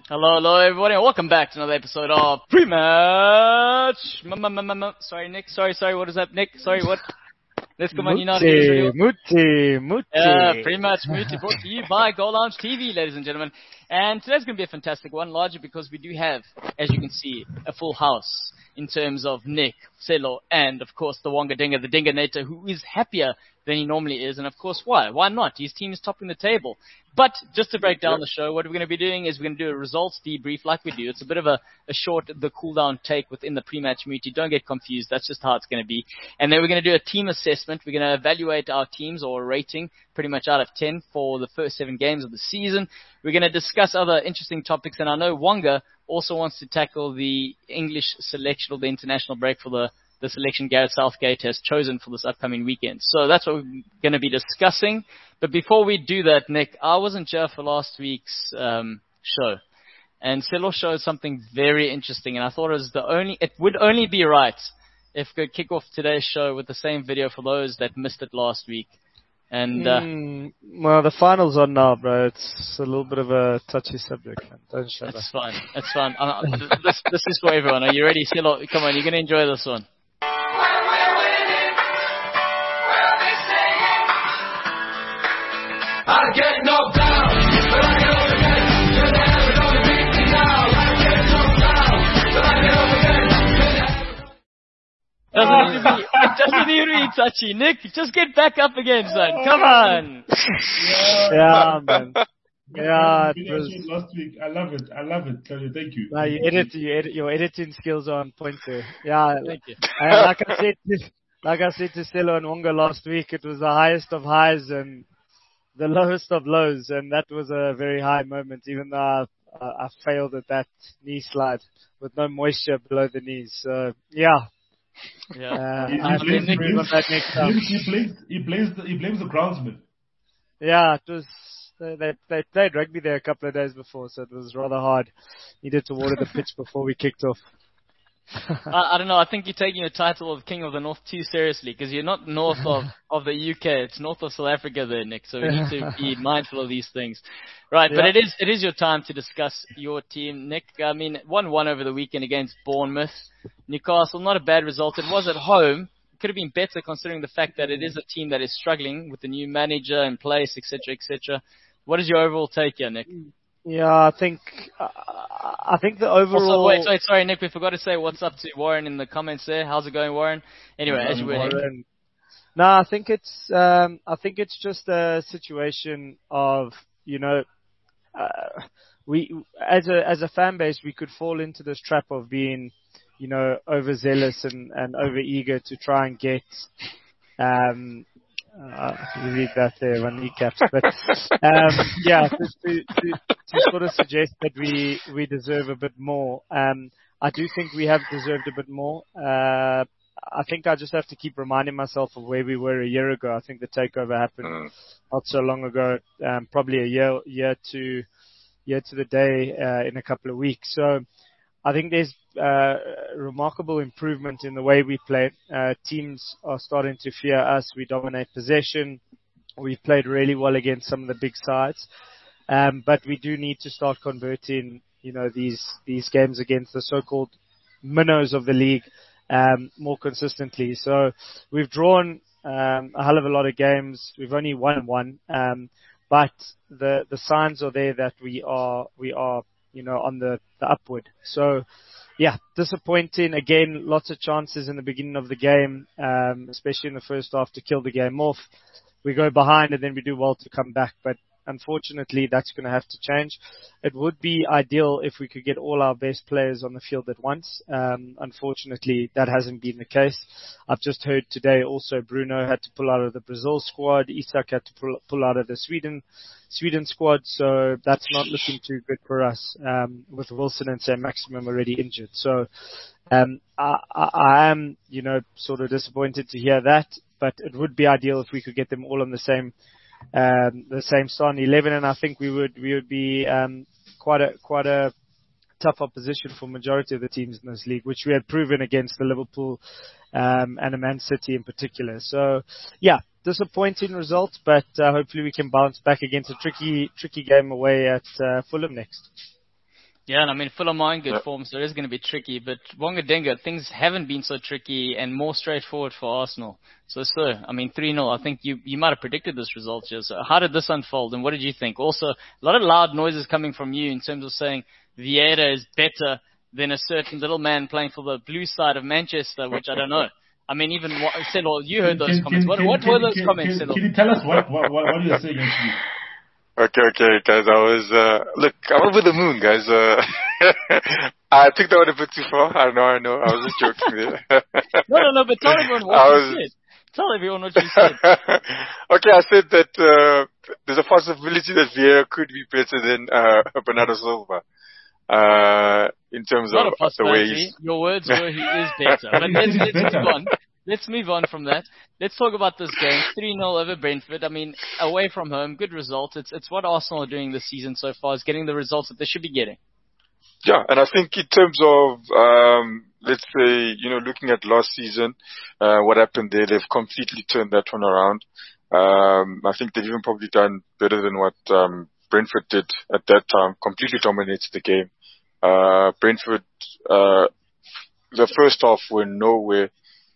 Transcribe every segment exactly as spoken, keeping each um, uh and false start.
Hello, hello, everybody, and welcome back to another episode of Pre-Match. Sorry, Nick. Sorry, sorry. What is that, Nick? Sorry, what? Let's come on, you know how to get this really well. Muti, Muti. Uh, Pre-Match Muti brought to you by Goal Lounge T V, ladies and gentlemen. And today's going to be a fantastic one, largely because we do have, as you can see, a full house in terms of Nick, Selo, and, of course, the Wonga Dinga, the Dinga who is happier than he normally is. And, of course, why? Why not? His team is topping the table. But just to break down the show, what we're going to be doing is we're going to do a results debrief like we do. It's a bit of a, a short, the cool-down take within the pre-match meeting. Don't get confused. That's just how it's going to be. And then we're going to do a team assessment. We're going to evaluate our teams or a rating pretty much out of ten for the first seven games of the season. We're going to discuss other interesting topics. And I know Wonga also wants to tackle the English selection or the international break for the the selection Gareth Southgate has chosen for this upcoming weekend. So that's what we're going to be discussing. But before we do that, Nick, I wasn't here for last week's um, show. And Selo showed something very interesting. And I thought it was the only, it would only be right if we could kick off today's show with the same video for those that missed it last week. And uh, mm, well, the final's on now, bro. It's a little bit of a touchy subject, man. Don't shut That's up. fine. That's fine. Uh, this, this is for everyone. Are you ready, Selo? Come on, you're going to enjoy this one. I get knocked down, but I get up again. You're never gonna beat me now. I get knocked down, but I get up again. Doesn't need to be, it doesn't need to be touchy. Nick, just get back up again, son. Come on. Yeah, yeah man. Yeah, it was last week. I love it. I love it. Thank you. Nah, you edit, you edit, your editing skills are on point there. Yeah, thank you. And like I said, like I said to Selo and Wonga last week, it was the highest of highs and the lowest of lows, and that was a very high moment, even though I, uh, I failed at that knee slide with no moisture below the knees. So, yeah. Yeah. Uh, he, he, I blames, think he, blames, that next time. he, blames, he, blames the, he blames the groundsman. Yeah, it was, they, they, they played rugby there a couple of days before, so it was rather hard. Needed to water the pitch before we kicked off. I, I don't know. I think you're taking your title of King of the North too seriously because you're not north of, of the U K. It's north of South Africa there, Nick. So we need to be mindful of these things. Right, yeah. But it is it is your time to discuss your team, Nick. I mean, one one over the weekend against Bournemouth. Newcastle, not a bad result. It was at home. It could have been better considering the fact that it is a team that is struggling with the new manager in place, et cetera, et cetera. What is your overall take here, Nick? Yeah, I think uh, I think the overall. Also, wait, wait, sorry, Nick. We forgot to say what's up to Warren in the comments there. How's it going, Warren? Anyway, as you were. Warren. No, I think it's um, I think it's just a situation of you know, uh, we as a as a fan base we could fall into this trap of being, you know, overzealous and and over eager to try and get. Um, Uh, you read that there on kneecaps, but um, yeah, to, to, to, to sort of suggest that we we deserve a bit more. Um, I do think we have deserved a bit more. Uh, I think I just have to keep reminding myself of where we were a year ago. I think the takeover happened mm. not so long ago, um, probably a year year to year to the day uh, in a couple of weeks. So. I think there's uh, remarkable improvement in the way we play. Uh, teams are starting to fear us. We dominate possession. We've played really well against some of the big sides. Um, but we do need to start converting, you know, these, these games against the so-called minnows of the league, um, more consistently. So we've drawn, um, a hell of a lot of games. We've only won one. Um, but the, the signs are there that we are, we are, you know, on the, the upward. So, yeah, disappointing. Again, lots of chances in the beginning of the game, um, especially in the first half to kill the game off. We go behind and then we do well to come back. But unfortunately, that's going to have to change. It would be ideal if we could get all our best players on the field at once. Um, unfortunately, that hasn't been the case. I've just heard today also Bruno had to pull out of the Brazil squad. Isak had to pull, pull out of the Sweden Sweden squad. So that's not looking too good for us, um, with Wilson and Sam Maximum already injured. So um, I, I, I am, you know, sort of disappointed to hear that. But it would be ideal if we could get them all on the same Um, the same starting eleven, and I think we would we would be um, quite a quite a tough opposition for majority of the teams in this league, which we had proven against the Liverpool um, and the Man City in particular. So, yeah, disappointing results, but uh, hopefully we can bounce back against a tricky tricky game away at uh, Fulham next. Yeah, and I mean, Fulham are in good Yeah. form, so it is going to be tricky. But Wonga Denga, things haven't been so tricky and more straightforward for Arsenal. So, sir, I mean, three nil, I think you, you might have predicted this result, Joe. So how did this unfold, and what did you think? Also, a lot of loud noises coming from you in terms of saying Vieira is better than a certain little man playing for the blue side of Manchester, which I don't know. I mean, even Selo, you heard those Can, comments. can, What, can, what can, were those can, comments, can, Selo? can you tell us what, what, what, what you're saying actually? Okay, okay, guys. I was uh, look. I'm over the moon, guys. Uh, I took that one a bit too far. I know, I know. I was just joking there. No, no, no. But tell everyone what I you was- said. Tell everyone what you said. Okay, I said that uh, there's a possibility that Vieira could be better than uh, Bernardo Silva uh, in terms Not of a the way possibility. he's. Your words were he is better. But He let's, said he's let's better. move on. Let's move on from that. Let's talk about this game. three nil over Brentford. I mean, away from home, good result. It's it's what Arsenal are doing this season so far, is getting the results that they should be getting. Yeah, and I think in terms of, um, let's say, you know, looking at last season, uh, what happened there, they've completely turned that one around. Um, I think they've even probably done better than what um, Brentford did at that time. Completely dominated the game. Uh, Brentford, uh, the first half were nowhere.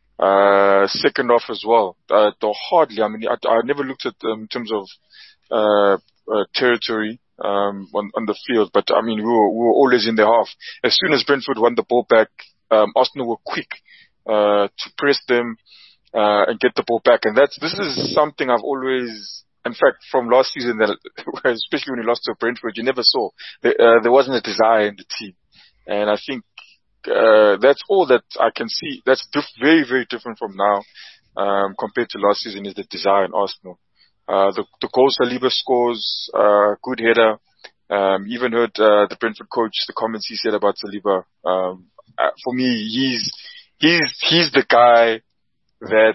Uh, second half as well. Uh, though hardly. I mean, I, I never looked at them in terms of uh, uh, territory um, on, on the field, but I mean, we were, we were always in the half. As soon as Brentford won the ball back, um, Arsenal were quick uh, to press them uh, and get the ball back. And that's this is something I've always, in fact, from last season, that especially when we lost to Brentford, you never saw. There, uh, there wasn't a desire in the team, and I think. Uh, that's all that I can see. That's diff- very, very different from now, um, compared to last season, is the desire in Arsenal. Uh, the, the goal Saliba scores, uh, good header. Um, even heard, uh, the Brentford coach, the comments he said about Saliba. Um, uh, for me, he's, he's, he's the guy that,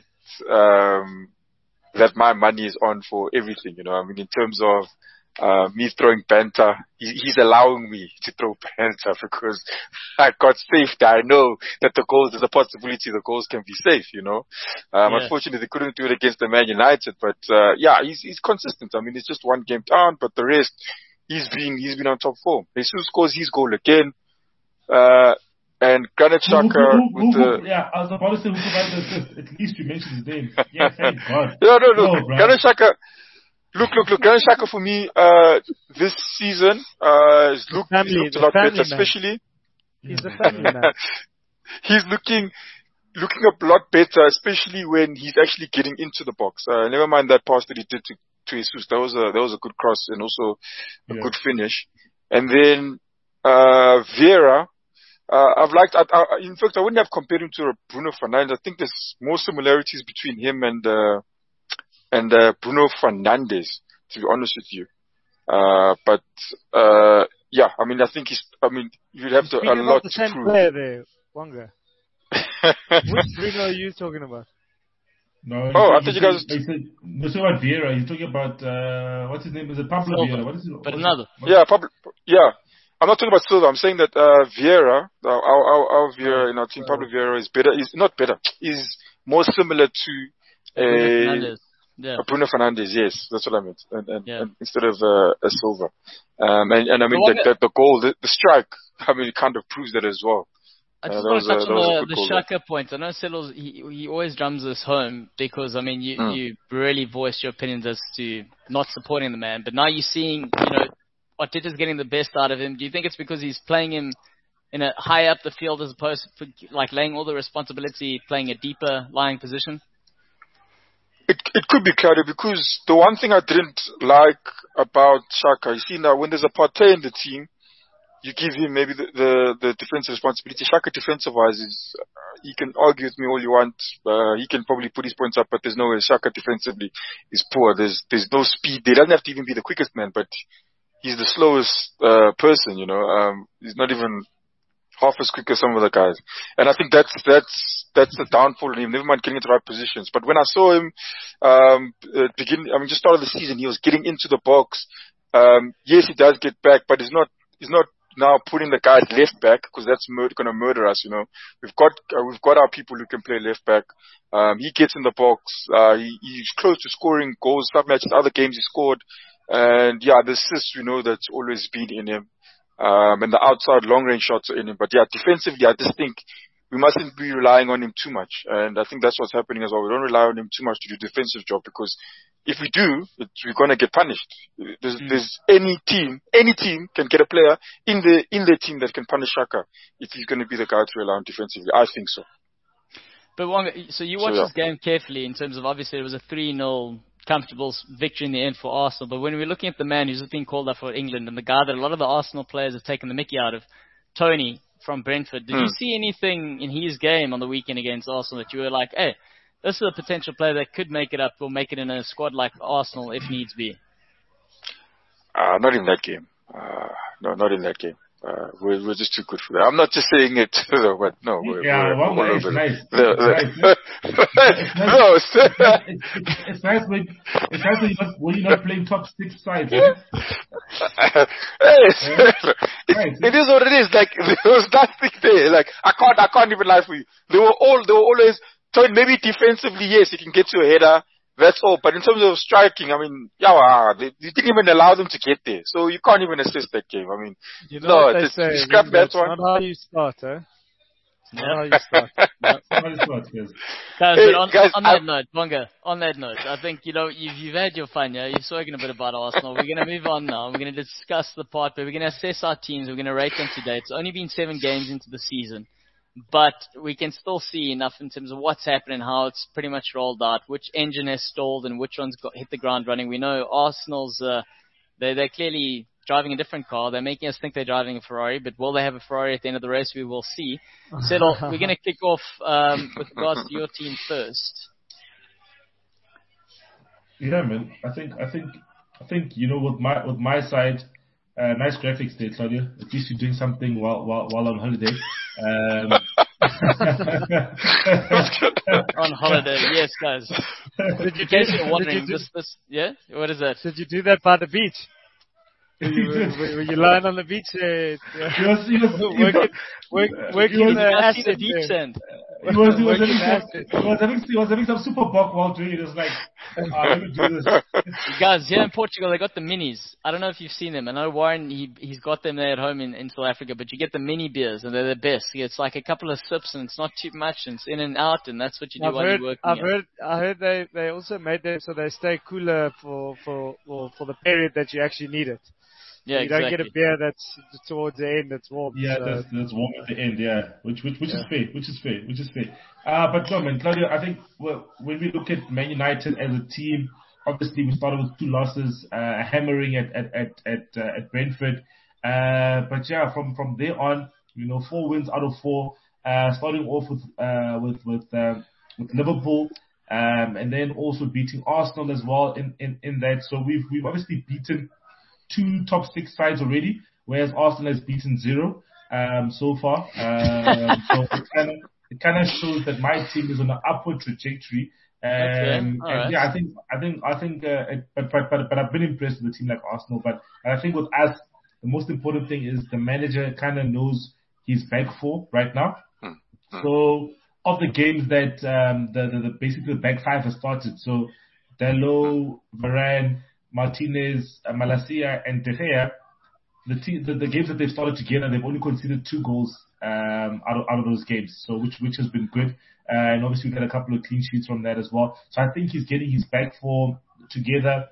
um, that my money is on for everything, you know. I mean, in terms of, Uh, me throwing banter, he, he's allowing me to throw banter because I got saved. I know that the goals, there's a possibility the goals can be safe, you know. Um, Yeah. Unfortunately, they couldn't do it against the Man United, but, uh, yeah, he's, he's consistent. I mean, it's just one game down, but the rest, he's been, he's been on top form. Jesus scores his goal again, uh, and Granit Who, who, Xhaka who, with who, the, who, yeah, I was about to say who provided the assist. At least you mentioned his name. Yeah, thank God. no, no, no, No, bro. Granit Xhaka, Look, look, look, Granit Xhaka for me, uh, this season, uh, has looked, family- he's looked a the lot better, family man. especially, He's a family man. he's looking, looking a lot better, especially when he's actually getting into the box. Uh, never mind that pass that he did to, to Jesus. That was a, that was a good cross and also a Yeah. good finish. And then, uh, Vieira, uh, I've liked, I, I, in fact, I wouldn't have compared him to Bruno Fernandes. I think there's more similarities between him and, uh, and uh, Bruno Fernandes, to be honest with you. Uh, but uh, yeah, I mean, I think he's. I mean, you'd have to a Speaking lot about the to same prove. player there, Wonga. Which Bruno are you talking about? No, Oh, I he thought you said- guys- he said, no, so about Vieira. He's talking about, uh, what's his name? Is it Pablo Silva. Vieira? What is it? But what- another. what- yeah, Pablo, yeah. I'm not talking about Silva. I'm saying that uh, Vieira, uh, our, our, our Vieira in our team, Pablo Vieira is better. Is not better. Is more similar to Bruno a. Fernandes. Yeah. Uh, Bruno Fernandes, yes, that's what I meant, and, and, Yeah. and instead of uh, a Silva, um, and, and I mean So the, what- the, the goal, the, the strike, I mean, it kind of proves that as well. I Uh, just that want was to a- touch that was a on good the, goal the there. Xhaka point. I know Settles, he, he always drums this home because, I mean, you, Mm. you really voiced your opinions as to not supporting the man. But now you're seeing, you know, Arteta's getting the best out of him. Do you think it's because he's playing him in a high up the field as opposed to, like, laying all the responsibility, playing a deeper lying position? It it could be Claudio, because the one thing I didn't like about Xhaka, you see now when there's a Partey in the team, you give him maybe the the, the defensive responsibility. Xhaka defensive wise is, uh, you can argue with me all you want. Uh, he can probably put his points up, but there's no way. Xhaka defensively is poor. There's there's no speed. He doesn't have to even be the quickest man, but he's the slowest uh, person. You know, um, he's not even half as quick as some of the guys. And I think that's that's that's the downfall in him. Never mind getting into the right positions. But when I saw him um uh, begin, I mean, just start of the season, he was getting into the box. Um, yes, he does get back, but he's not he's not now putting the guys left back, because that's mur- going to murder us. You know, we've got uh, we've got our people who can play left back. Um, he gets in the box. Uh, he, he's close to scoring goals. Some matches, other games he scored. And yeah, the assists, we know that's always been in him. Um, and the outside long range shots are in him. But yeah, defensively, I just think we mustn't be relying on him too much. And I think that's what's happening as well. We don't rely on him too much to do defensive job, because if we do, it, we're going to get punished. There's, mm. there's any team, any team can get a player in the, in their team that can punish Xhaka if he's going to be the guy to rely on defensively. I think so. But Wonga, so you watched so, yeah. this game carefully in terms of, obviously it was a three nil comfortable victory in the end for Arsenal. But when we're looking at the man who's been called up for England and the guy that a lot of the Arsenal players have taken the mickey out of, Tony from Brentford, did mm. you see anything in his game on the weekend against Arsenal that you were like, hey, this is a potential player that could make it up or make it in a squad like Arsenal if needs be? Uh, not in that game. Uh, no, not in that game. Uh, we're, we're just too good for that. I'm not just saying it, but no, we're, yeah, we're well, all it's over nice. it. It's nice. No, it's, it's, it's nice when it's nice when you're not, when you're not playing top six sides. Eh? Hey, it's, right. it is what it is. Like there was nothing there. Like I can't, I can't even lie for you. They were all, they were always. Maybe defensively, yes, you can get to a header. That's all. But in terms of striking, I mean, yeah, they, you didn't even allow them to get there. So you can't even assist that game. I mean, you know no, what they just, say, scrap that it's one. Not how you start, eh? It's not how you start. Not how you start, yes. Guys, Hey, but on, guys, on that I, note, Bonga, on that note, I think, you know, you've, you've had your fun, yeah? You've spoken a bit about Arsenal. We're going to move on now. We're going to discuss the part, but we're going to assess our teams. We're going to rate them today. It's only been seven games into the season, but we can still see enough in terms of what's happening, how it's pretty much rolled out, which engine has stalled and which one's got hit the ground running. We know Arsenal's, uh, they're, they're clearly driving a different car. They're making us think they're driving a Ferrari, but will they have a Ferrari at the end of the race? We will see. Settle, we're going to kick off um, with regards to your team first. Yeah, man. I think, I think, I think you know, with my with my side, uh, nice graphics there, Claudia. At least you're doing something while while while on holiday. Um, on holiday, yes, guys. Did you In case do, you're wondering, did you do, this, this, yeah, what is that? Did you do that by the beach? Were you, were, were you lying on the beach there? He was, he was, working, work, working he was, the I see the acid deep there. sand. He was, he was, Working having acid. some, he was having, he was having some super buck while doing it. It was like, ah, let me do this. Guys, here in Portugal, they got the minis. I don't know if you've seen them. I know Warren, he, he's got them there at home in, in South Africa, but you get the mini beers, and they're the best. It's like a couple of sips, and it's not too much, and it's in and out, and that's what you do I've while heard, you're working. I've out. heard, I heard they, they also made them so they stay cooler for, for, for, for the period that you actually need it. Yeah, you exactly. don't get a beer that's towards the end that's warm. Yeah, so. that's, that's warm at the end, yeah. Which which which Yeah. is fair, which is fair, which is fair. Uh, but no, man, Claudia, I think well, when we look at Man United as a team, obviously we started with two losses, uh, hammering at at at at, uh, at Brentford. Uh, but yeah, from from there on, you know, four wins out of four. Uh, starting off with uh with with uh, with Liverpool, um, and then also beating Arsenal as well in in in that. So we've we've obviously beaten two top six sides already, whereas Arsenal has beaten zero um, so far. Um, so it kind of it kind of shows that my team is on an upward trajectory. Um, Okay. and Alright. yeah, I think I think I think, uh, it, but, but but but I've been impressed with a team like Arsenal. But I think with us, the most important thing is the manager kind of knows his back four right now. So of the games that um, the, the, the basically the back five has started, so Dalot, Varane, Martinez, uh, Malacia, and De Gea, the, te- the the games that they've started together, they've only conceded two goals um, out of out of those games, so which which has been good. Uh, and obviously we got a couple of clean sheets from that as well. So I think he's getting his back four together.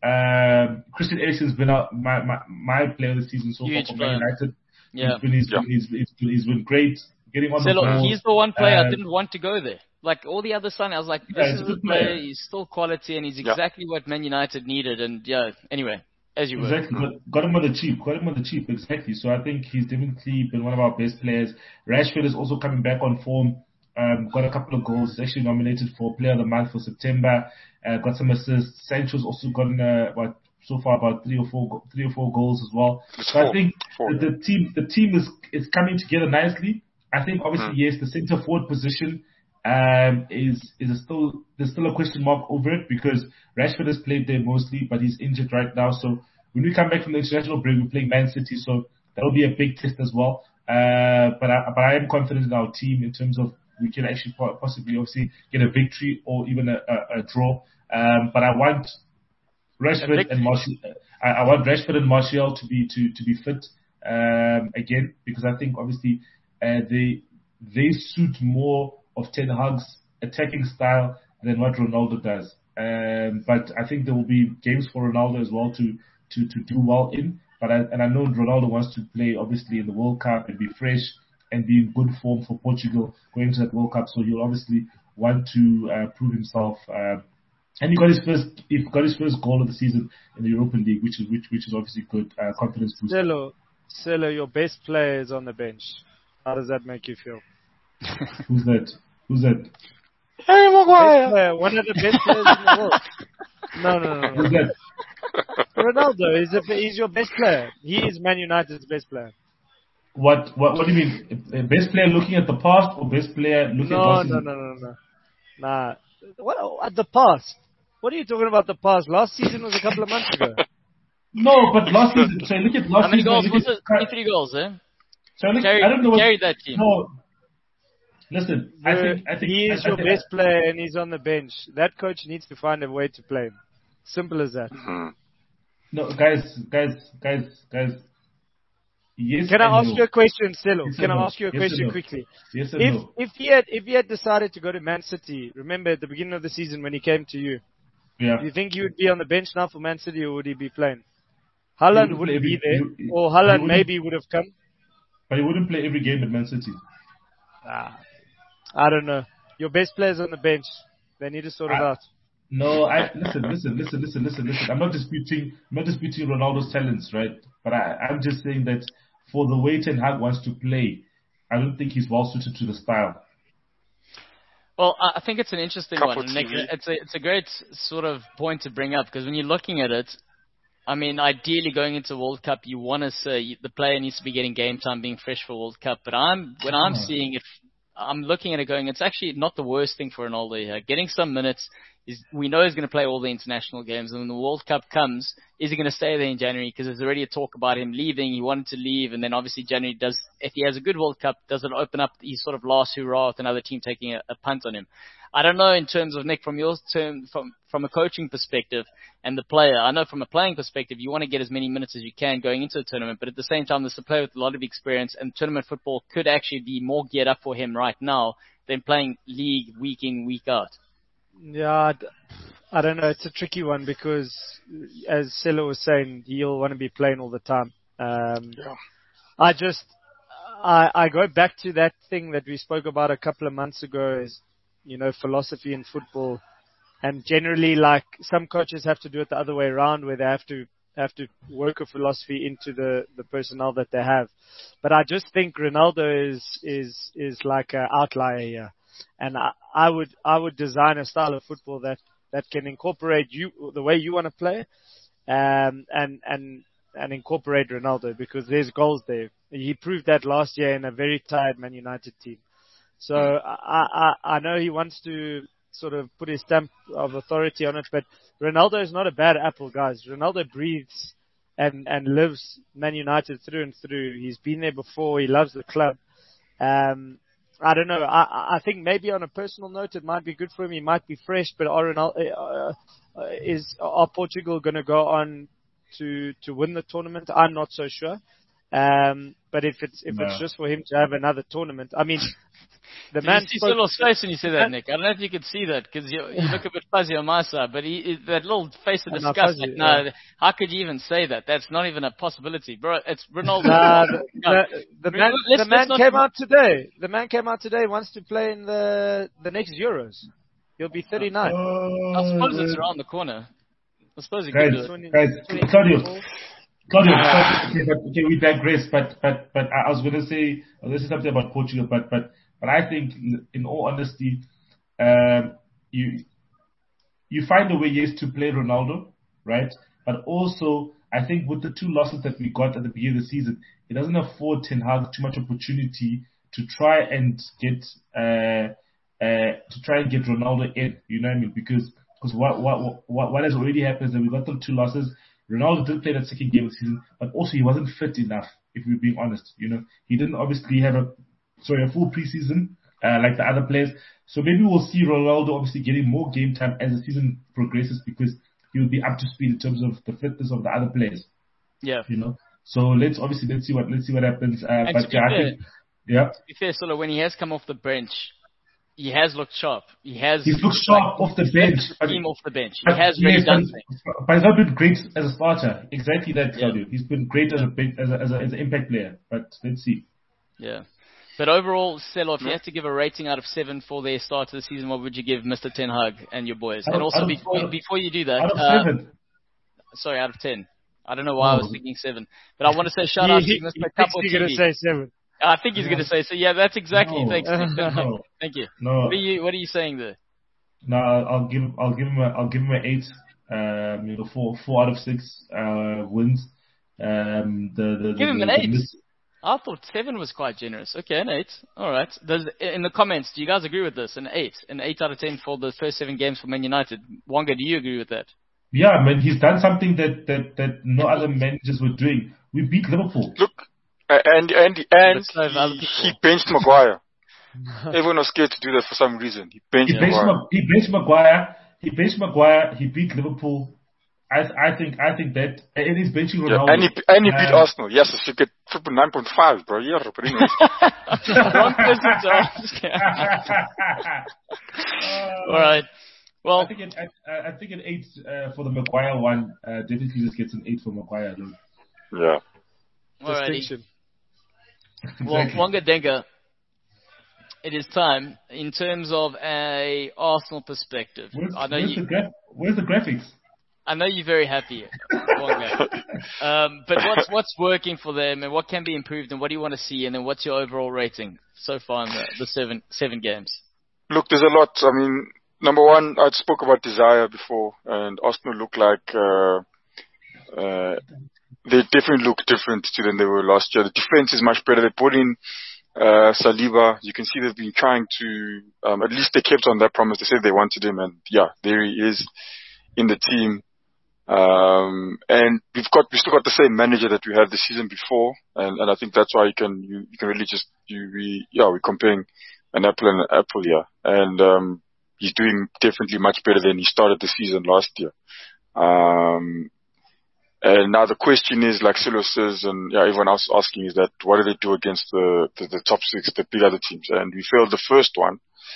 Um, Christian Eriksen's been out, my, my my player of the season so Huge far for player. Man United. Yeah. He's been, he's, Yeah. been, he's, he's, he's been great. Getting on So the look, ball. he's the one player I Uh, didn't want to go there. Like all the other signings, I was like, this Yeah, is he's a a good player. player. He's still quality, and he's Yeah. exactly what Man United needed. And yeah, anyway, as you were. Exactly, but got him on the cheap. Got him on the cheap, exactly. So I think he's definitely been one of our best players. Rashford is also coming back on form. Um, got a couple of goals. He's actually nominated for Player of the Month for September. Uh, got some assists. Sancho's also gotten uh, what so far about three or four go- three or four goals as well. It's So I four. think Four. that the team the team is is coming together nicely. I think obviously yes, the centre forward position um, is is a still there's still a question mark over it because Rashford has played there mostly, but he's injured right now. So when we come back from the international break, we're playing Man City, so that'll be a big test as well. Uh, but I, but I am confident in our team in terms of we can actually po- possibly obviously get a victory or even a, a, a draw. Um, but I want Rashford and Martial, I, I want Rashford and Martial to be to, to be fit um, again, because I think obviously uh, they they suit more of Ten Hag's attacking style than what Ronaldo does. Um, but I think there will be games for Ronaldo as well to to, to do well in. But I, and I know Ronaldo wants to play obviously in the World Cup and be fresh and be in good form for Portugal going into that World Cup. So he'll obviously want to uh, prove himself. Um, and he got his first, he got his first goal of the season in the European League, which is which which is obviously good uh, confidence boost. Celo, Celo, your best player is on the bench. How does that make you feel? Who's that? Who's that? Harry Maguire, player, one of the best players in the world. No, no, no, no. Who's that? Ronaldo is a, he's your best player. He is Man United's best player. What what what do you mean? Uh, Best player looking at the past or best player looking No, at last no, season? no, no, no. Nah. What at the past? What are you talking about? The past? Last season was a couple of months ago. No, but last season. So look at last How many season. goals look was at- it? twenty-three goals, eh? So look, Carried, I don't know what. carried that team. No. Listen, I The- think I think he is I, I your think, best player and he's on the bench. That coach needs to find a way to play him. Simple as that. No, guys, guys, guys, guys. Yes. Can I and ask no. you a question, Celo? Yes Can or I no? ask you a Yes or question no? quickly? Yes or If no? if he had if he had decided to go to Man City, remember at the beginning of the season when he came to you, Yeah. do you think he would be on the bench now for Man City or would he be playing? He Haaland wouldn't would play be every- there, he- he- or he Haaland wouldn't- maybe would have come. But he wouldn't play every game at Man City. Ah, I don't know. Your best players on the bench. They need to sort it I- out. No, I listen, listen, listen, listen, listen, listen. I'm not disputing, I'm not disputing Ronaldo's talents, right? But I, I'm just saying that for the way Ten Hag wants to play, I don't think he's well suited to the style. Well, I I think it's an interesting Cup one. of Nick, T V. it's a it's a great sort of point to bring up because when you're looking at it, I mean, ideally going into World Cup, you want to say the player needs to be getting game time, being fresh for World Cup. But I'm when I'm Yeah. seeing it, I'm looking at it going, it's actually not the worst thing for Ronaldo here. Getting some minutes is we know he's going to play all the international games, and when the World Cup comes, is he going to stay there in January? Because there's already a talk about him leaving. He wanted to leave, and then obviously January does. If he has a good World Cup, does it open up his sort of last hurrah with another team taking a, a punt on him? I don't know in terms of Nick from your term from from a coaching perspective and the player. I know from a playing perspective, you want to get as many minutes as you can going into the tournament, but at the same time, there's a player with a lot of experience, and tournament football could actually be more geared up for him right now than playing league week in week out. Yeah, I d- I don't know. It's a tricky one because, as Celo was saying, he'll want to be playing all the time. Um, Yeah. I just, I, I go back to that thing that we spoke about a couple of months ago is, you know, philosophy in football. And generally, like, some coaches have to do it the other way around where they have to, have to work a philosophy into the, the personnel that they have. But I just think Ronaldo is, is, is like an outlier here. And I, I would, I would design a style of football that, that can incorporate you, the way you want to play, um, and, and, and incorporate Ronaldo because there's goals there. He proved that last year in a very tired Man United team. So I, I, I know he wants to sort of put his stamp of authority on it, but Ronaldo is not a bad apple, guys. Ronaldo breathes and, and lives Man United through and through. He's been there before. He loves the club. Um, I don't know. I, I think maybe on a personal note, it might be good for him. He might be fresh, but are Ronaldo, uh, uh, is are Portugal going to go on to to win the tournament? I'm not so sure. Um, but if it's if No. it's just for him to have another tournament, I mean, the Did man you see spoke- Cyril's face when you said that, Nick? I don't know if you could see that because you, you look a bit fuzzy on my side, but he, he- that little face of I'm not disgust. fuzzy, Like, no, yeah. how could you even say that? That's not even a possibility, bro. It's Ronaldo. Nah, the, the, the man, Let's- the man let's not- came out today. The man came out today. Wants to play in the the next Euros. He'll be thirty-nine. I suppose it's around the corner. I suppose you Guys, could do it. twenty, guys, twenty, Claudio, twenty-four. Claudio, okay, but, okay, we digress, but, but, but I I was going to say, I was going to say something about Portugal, but, but, but I think, in all honesty, um, you, you find a way, yes, to play Ronaldo, right? But also, I think with the two losses that we got at the beginning of the season, it doesn't afford Ten Hag too much opportunity to try and get, uh, uh, to try and get Ronaldo in, you know what I mean? Because, because what, what, what, what has already happened is that we got them two losses. Ronaldo did play that second game of the season, but also he wasn't fit enough, if we're being honest. You know, he didn't obviously have a, sorry, a full preseason, uh, like the other players. So maybe we'll see Ronaldo obviously getting more game time as the season progresses because he will be up to speed in terms of the fitness of the other players, Yeah. you know. So let's obviously let's see what let's see what happens. Uh, And but to be yeah, I fair, think yeah, to be fair, Solo, when he has come off the bench, he has looked sharp. He has he's looked sharp off the he's bench. lifted the But, team off the bench. He but, has yes, really but, done he's- things. but he's not been great as a starter. Exactly that, Yeah. Claudio. He's been great as a big as a, as a as an impact player. But let's see. Yeah. But overall, Selo, if you had to give a rating out of seven for their start to the season, what would you give Mister Ten Hag and your boys? Out And of- also, out of- before out of- before you do that, Out of uh, seven. sorry, out of ten. I don't know why I was Oh. thinking seven, but I want to say shout out he, to Mister he thinks Couple you're going T to V. say seven. I think he's going to say so. Yeah, that's exactly. No. Thanks. Thank you. No. Thank you. No. What are you What are you saying there? No, I'll I'll give I'll give him a I'll give him an eight. Um, you know, four four out of six uh, wins. Um, the the Give the, him the, an the eight. miss- I thought seven was quite generous. Okay, an eight. All right. Does in the comments, do you guys agree with this? An eight, an eight out of ten for the first seven games for Man United. Wonga, do you agree with that? Yeah, man, he's done something that that that no other managers were doing. We beat Liverpool. Look, uh, and and and But so have other he, people. he benched Maguire. Everyone was scared to do that for some reason. He benched He benched, Maguire. Ma- he benched Maguire. He benched Maguire. He beat Liverpool. I I think I think that and he's benching Yeah, Ronaldo. and he and he beat Um, Arsenal. Yes, if you get triple nine point five, bro. Yeah, bring it. Wrong person to ask. All right. Well, I think it, I, I think an eight uh, for the Maguire one. Uh, definitely just gets an eight for Maguire. Though. Yeah. alrighty. Distinction. Well, Exactly. Wonga Denga, it is time in terms of a Arsenal perspective. Where's, I know where's, you. the gra- where's the graphics? I know you're very happy, Wonga. Um, but what's what's working for them, and what can be improved, and what do you want to see, and then what's your overall rating so far in the, the seven seven games? Look, there's a lot. I mean, number one, I spoke about desire before, and Arsenal look like uh, uh, they definitely look different to than they were last year. The defense is much better. They put in uh, Saliba. You can see they've been trying to. Um, at least they kept on that promise. They said they wanted him, and yeah, there he is in the team. Um, and we've got, we still got the same manager that we had the season before, and, and I think that's why you can, you, you can really just, you, we, yeah, we're comparing an apple and an apple here. And, um, he's doing definitely much better than he started the season last year. Um, and now the question is, like Silo says, and yeah, everyone else asking is that, what do they do against the, the, the top six, the big other teams? And we failed the first one.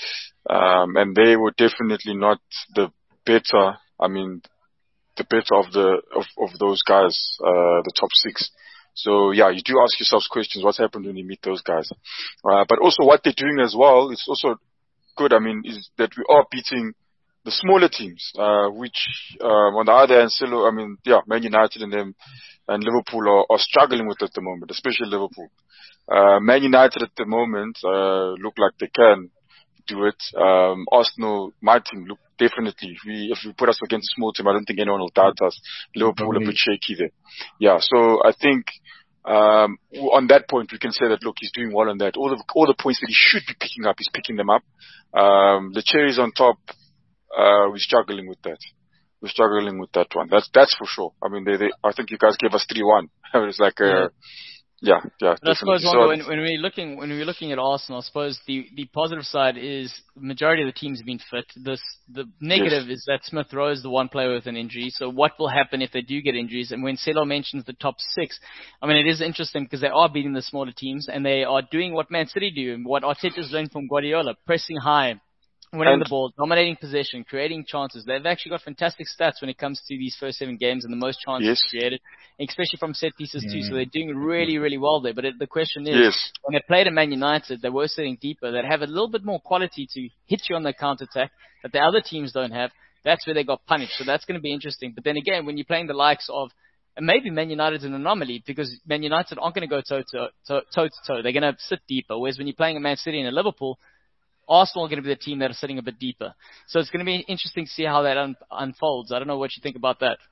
Um, and they were definitely not the better, I mean, the better of the of, of those guys, uh, the top six. So yeah, you do ask yourselves questions: what's happened when you meet those guys? Uh, but also what they're doing as well is also good. I mean, is that we are beating the smaller teams, uh, which uh, on the other hand, still, I mean, yeah, Man United and them and Liverpool are, are struggling with at the moment, especially Liverpool. Uh, Man United at the moment uh, look like they can do it. Um, Arsenal, my team, look definitely. If we if we put us against a small team, I don't think anyone will doubt us. Liverpool a bit shaky there. Yeah, so I think um, on that point we can say that look, he's doing well on that. All the all the points that he should be picking up, he's picking them up. Um, the cherries on top, uh, we're struggling with that. We're struggling with that one. That's that's for sure. I mean, they, they I think you guys gave us three one. It's like a. Yeah. Yeah, yeah. But I suppose definitely. Wonga, So- when, when we're looking when we're looking at Arsenal, I suppose the, the positive side is the majority of the teams have been fit. This the negative is that Smith Rowe is the one player with an injury. So what will happen if they do get injuries? And when Selo mentions the top six, I mean it is interesting because they are beating the smaller teams and they are doing what Man City do and what Arteta's learned from Guardiola, pressing high, winning And- the ball, dominating possession, creating chances. They've actually got fantastic stats when it comes to these first seven games and the most chances Yes. created, especially from set pieces too. Mm. So they're doing really, really well there. But it, the question is, Yes. when they played at Man United, they were sitting deeper. They have a little bit more quality to hit you on the counter-attack that the other teams don't have. That's where they got punished. So that's going to be interesting. But then again, when you're playing the likes of, and maybe Man United's an anomaly because Man United aren't going to go toe-to-toe. toe-to-toe. They're going to sit deeper. Whereas when you're playing a Man City and a Liverpool, Arsenal are going to be the team that are sitting a bit deeper. So it's going to be interesting to see how that un- unfolds. I don't know what you think about that.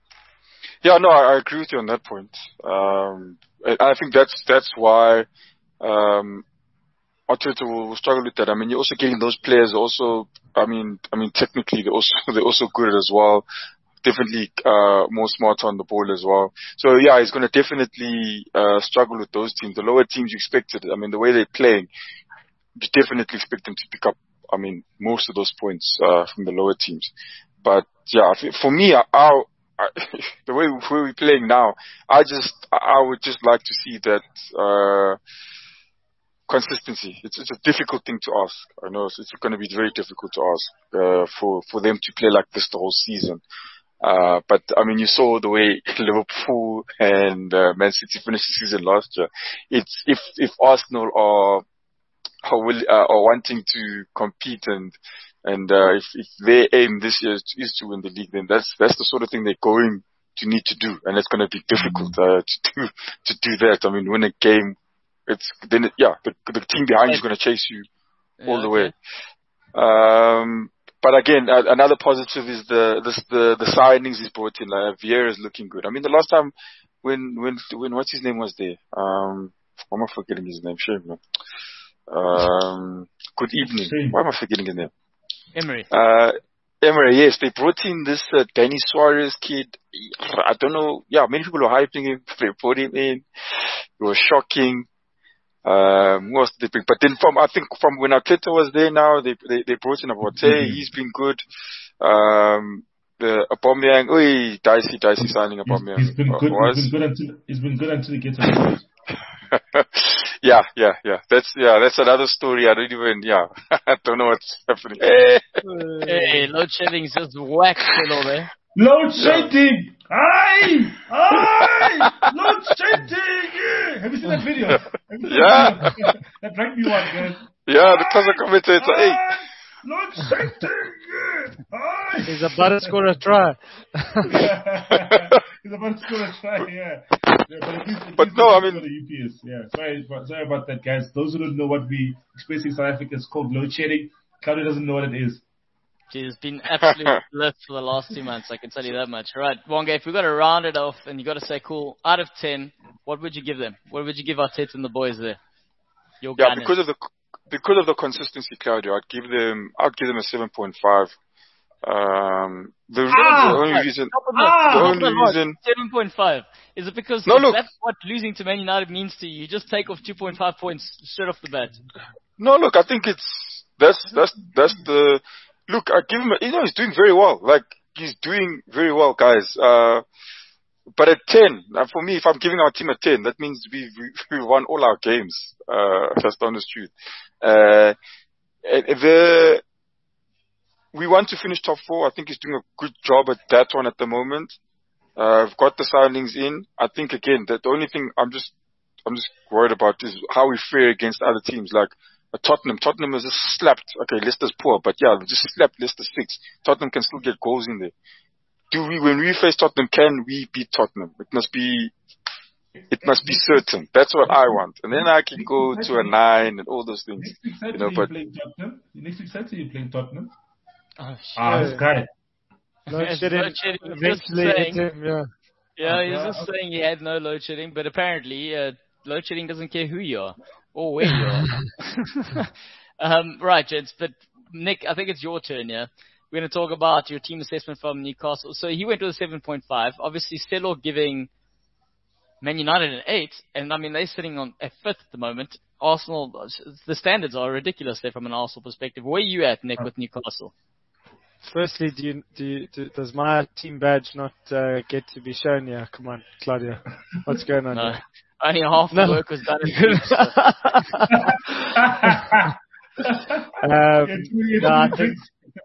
Yeah, no, I, I agree with you on that point. Um, I, I think that's that's why um, Arteta will, will struggle with that. I mean, you're also getting those players. Also, I mean, I mean, technically they're also they're also good as well. Definitely uh, more smart on the ball as well. So yeah, he's going to definitely uh, struggle with those teams. The lower teams you expected. I mean, the way they're playing, you definitely expect them to pick up. I mean, most of those points uh, from the lower teams. But yeah, I think for me, our I, the way we're playing now, I just, I would just like to see that, uh, consistency. It's, it's a difficult thing to ask. I know it's, it's going to be very difficult to ask, uh, for, for them to play like this the whole season. Uh, but I mean, you saw the way Liverpool and, uh, Man City finished the season last year. It's, if, if Arsenal are, are, will, uh, are wanting to compete and, and, uh, if, if their aim this year is to, is to win the league, then that's, that's the sort of thing they're going to need to do. And it's going to be difficult, uh, to do, to do that. I mean, win a game, it's, then, it, yeah, the, the team behind you is going to chase you all Yeah, the okay. way. Um, but again, uh, another positive is the, the, the, the signings he's brought in. Like, Vieira is looking good. I mean, the last time when, when, when, what's his name was there? Um, why am I forgetting his name? Shame, man. Um, good evening. Shame. Why am I forgetting his name? Emery. Uh, Emery, yes, they brought in this uh, Danny Suarez kid. I don't know. Yeah, many people were hyping him. They brought him in. It was shocking. Um, what else did they bring? But then from, I think from when Arteta was there now, they, they, they brought in Abote. Mm-hmm. He's been good. Um, the Aubameyang, oi, dicey, dicey signing He's, Aubameyang. he's been uh, good. was. He's been good until he's been good until he gets on yeah, yeah, yeah. That's, yeah, that's another story. I don't even, yeah. I don't know what's happening. Hey! Hey, load shedding's just whacked Celo there. Load shedding! Aye! Aye! Load shedding! Yeah! Have you seen that video? Have you seen Yeah. that video? That rugby one, guys. Yeah, the closer commentator, hey. Aye! Load shedding! Yeah! Aye! He's about to score a try. Yeah. He's about to score a try, yeah. Yeah, but, at least, at But least no, they I scored mean- a U P S. Yeah, sorry, but- sorry about that, guys. Those who don't know what we express in South Africa is called load shedding. Claudia doesn't know what it is. She's been absolutely lit for the last two months, I can tell you that much. All right, Wonga, if we've got to round it off and you've got to say, cool, out of ten, what would you give them? What would you give Arteta and the boys there? Your Yeah, Gunners. because of the, because of the consistency, Claudio, I'd give them, I'd give them a seven point five. Um, the, Ah! the only reason, Top of the, Ah! the top of only the lot, reason, seven point five. Is it because No, if look. that's what losing to Man United means to you? You just take off two point five points straight off the bat. no, look, I think it's, that's, that's, that's the, look, I give him, a, you know, he's doing very well. Like, he's doing very well, guys. Uh, but at ten, uh, for me, if I'm giving our team a ten, that means we, we, we won all our games. Uh, that's the honest truth. Uh, and the, we want to finish top four. I think he's doing a good job at that one at the moment. Uh, I've got the signings in. I think again that the only thing I'm just I'm just worried about is how we fare against other teams like uh, Tottenham. Tottenham is just slapped. Okay, Leicester's poor, but yeah, they just slapped Leicester six. Tottenham can still get goals in there. Do we when we face Tottenham? Can we beat Tottenham? It must be it must be certain. That's what I want, and then I can go to a nine and all those things. Next week Saturday You know, you but playing Tottenham. Next week Saturday you're playing Tottenham. Oh, shit. Ah, this guy. Load It's shedding load shedding, just eventually saying. hit him, yeah. Yeah, he's Yeah, just okay. saying he had no load shedding, but apparently uh, load shedding doesn't care who you are or where you are. um, right, gents, but Nick, I think it's your turn, yeah? We're going to talk about your team assessment from Newcastle. So he went with a seven point five. Obviously, Stelo giving Man United an eight, and I mean, they're sitting on a fifth at the moment. Arsenal, the standards are ridiculous there from an Arsenal perspective. Where are you at, Nick, with Newcastle? Firstly, do you, do you, do, does my team badge not uh, get to be shown here? Come on, Claudia. What's going on No. here? Only half the No. work was done in the week, so. um, It's really- no, I think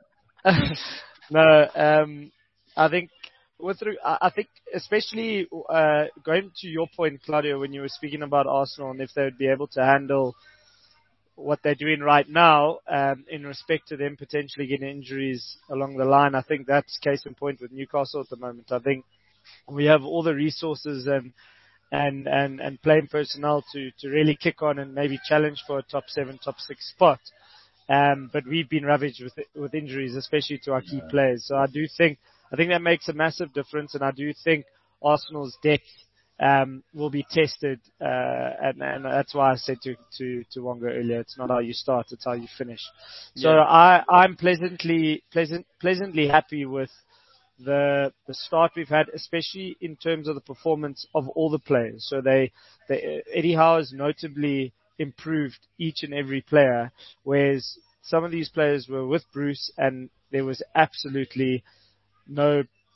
no. Um, I think with re- I I think especially uh, going to your point, Claudio, when you were speaking about Arsenal and if they would be able to handle what they're doing right now um, in respect to them potentially getting injuries along the line. I think that's case in point with Newcastle at the moment. I think we have all the resources and and and, and playing personnel to, to really kick on and maybe challenge for a top seven, top six spot. Um, but we've been ravaged with with injuries, especially to our key players. So I do think I think that makes a massive difference, and I do think Arsenal's depth um, will be tested, uh, and, and that's why I said to, to, to Wonga earlier, it's not how you start, it's how you finish. So Yeah. I, I'm pleasantly, pleasant, pleasantly happy with the, the start we've had, especially in terms of the performance of all the players. So they, they Eddie Howe has notably improved each and every player, whereas some of these players were with Bruce and there was absolutely no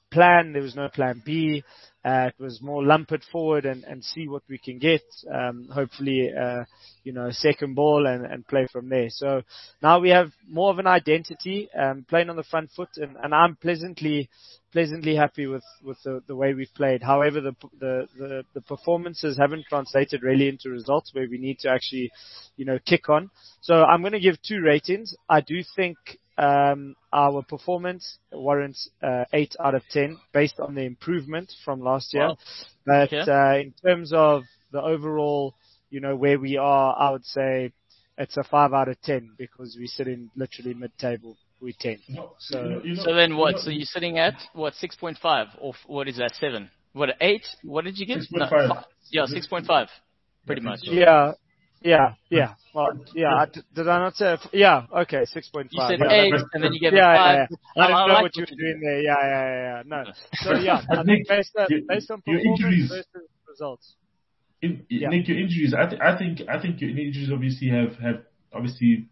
plan. There was no plan B. Uh, it was more lump it forward and, and see what we can get. Um, hopefully, uh, you know, second ball and, and play from there. So now we have more of an identity, um, playing on the front foot, and, and I'm pleasantly, pleasantly happy with, with the, the way we've played. However, the, the, the, the performances haven't translated really into results where we need to actually, you know, kick on. So I'm going to give two ratings. I do think Um, our performance warrants uh, eight out of ten based on the improvement from last year. Wow. But Okay. uh, in terms of the overall, you know, where we are, I would say it's a five out of ten because we sit in literally mid-table. We ten. No, So, you know, you know, So then what? you know, So you're sitting at, what, six point five? Or f- what is that, seven? What, eight? What did you get? six point five. No, fi- yeah, six point five. Pretty much. yeah, yeah, yeah. Well, yeah. I, did I not say? F- yeah. Okay, six point You five. said yeah, eight, that- and then you gave yeah, it yeah, five. yeah. I didn't know like what you what were you doing there. Yeah, yeah, yeah, yeah. No. So yeah, But I Nick, think based on, your- based on your performance injuries- versus results. In, Yeah. Nick, your injuries. I, th- I think I think your injuries obviously have have obviously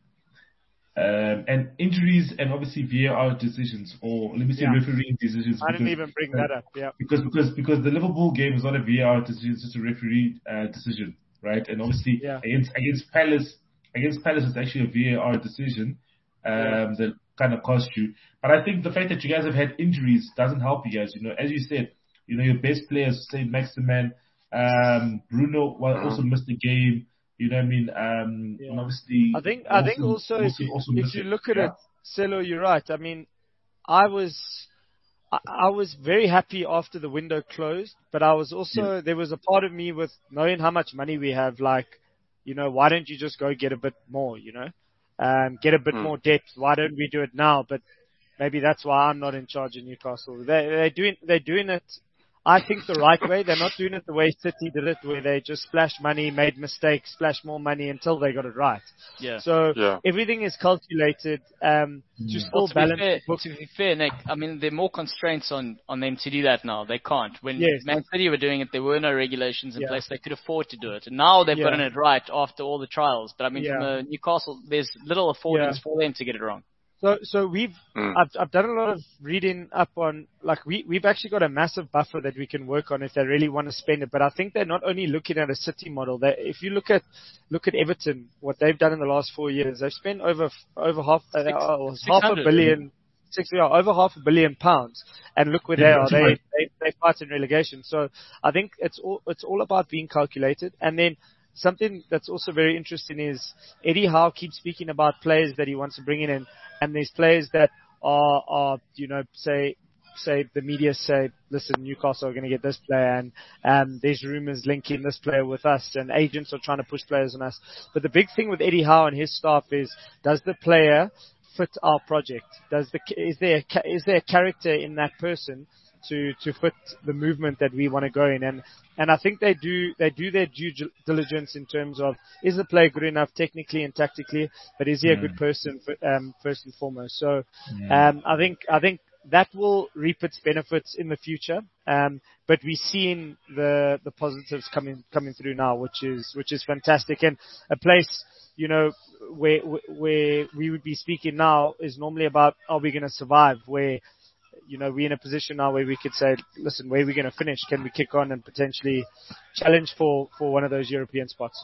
um, and injuries and obviously V A R decisions, or let me say Yeah. refereeing decisions. I didn't because- even bring that up. Yeah. because because because the Liverpool game is not a V A R decision, it's just a referee uh, decision, right? And obviously Yeah. against against Palace, against Palace, it's actually a V A R decision um, Yeah. that kind of cost you. But I think the fact that you guys have had injuries doesn't help you guys. You know, as you said, you know your best players, say Maximan, um, Bruno, well, also missed the game. You know what I mean? Um, Yeah. and obviously, I think I think also if you, also if missed you it, look at yeah? it, Celo, you're right. I mean, I was I, I was very happy after the window closed, but I was also there was a part of me with knowing how much money we have, like, you know, why don't you just go get a bit more, you know, um, get a bit Mm. more depth? Why don't we do it now? But maybe that's why I'm not in charge of Newcastle. They they're doing they're doing it. I think the right way. They're not doing it the way City did it, where they just splashed money, made mistakes, splashed more money until they got it right. Yeah. So Yeah. everything is calculated um, to still Well, to, be balance fair, the book. to be fair, Nick, I mean, there are more constraints on, on them to do that now. They can't. When Yes. Man City were doing it, there were no regulations in Yeah. place. They could afford to do it. And now they've Yeah. gotten it right after all the trials. But I mean, from Yeah. a Newcastle, there's little affordance Yeah. for them to get it wrong. So, so we've, Mm. I've, I've done a lot of reading up on, like, we, we've actually got a massive buffer that we can work on if they really want to spend it. But I think they're not only looking at a City model. They, if you look at, look at Everton, what they've done in the last four years, they've spent over, over half, uh, Six- uh, half a 600. billion, six, yeah, over half a billion pounds. And look where they Yeah, are. that's They, right. they, they fight in relegation. So I think it's all, it's all about being calculated. And then, something that's also very interesting is Eddie Howe keeps speaking about players that he wants to bring in, and, and there's players that are, are, you know, say, say the media say, listen, Newcastle are going to get this player, and um, there's rumors linking this player with us, and agents are trying to push players on us. But the big thing with Eddie Howe and his staff is, does the player fit our project? Does the is there a, ca- is there a character in that person to to fit the movement that we want to go in? And and I think they do they do their due gi- diligence in terms of, is the player good enough technically and tactically, but is he a good person for, um, first and foremost? So um, I think I think that will reap its benefits in the future. Um, but we're seeing the the positives coming coming through now, which is which is fantastic. And a place, you know, where where we would be speaking now is normally about, are we going to survive? Where, you know, we're in a position now where we could say, listen, where are we going to finish? Can we kick on and potentially challenge for, for one of those European spots?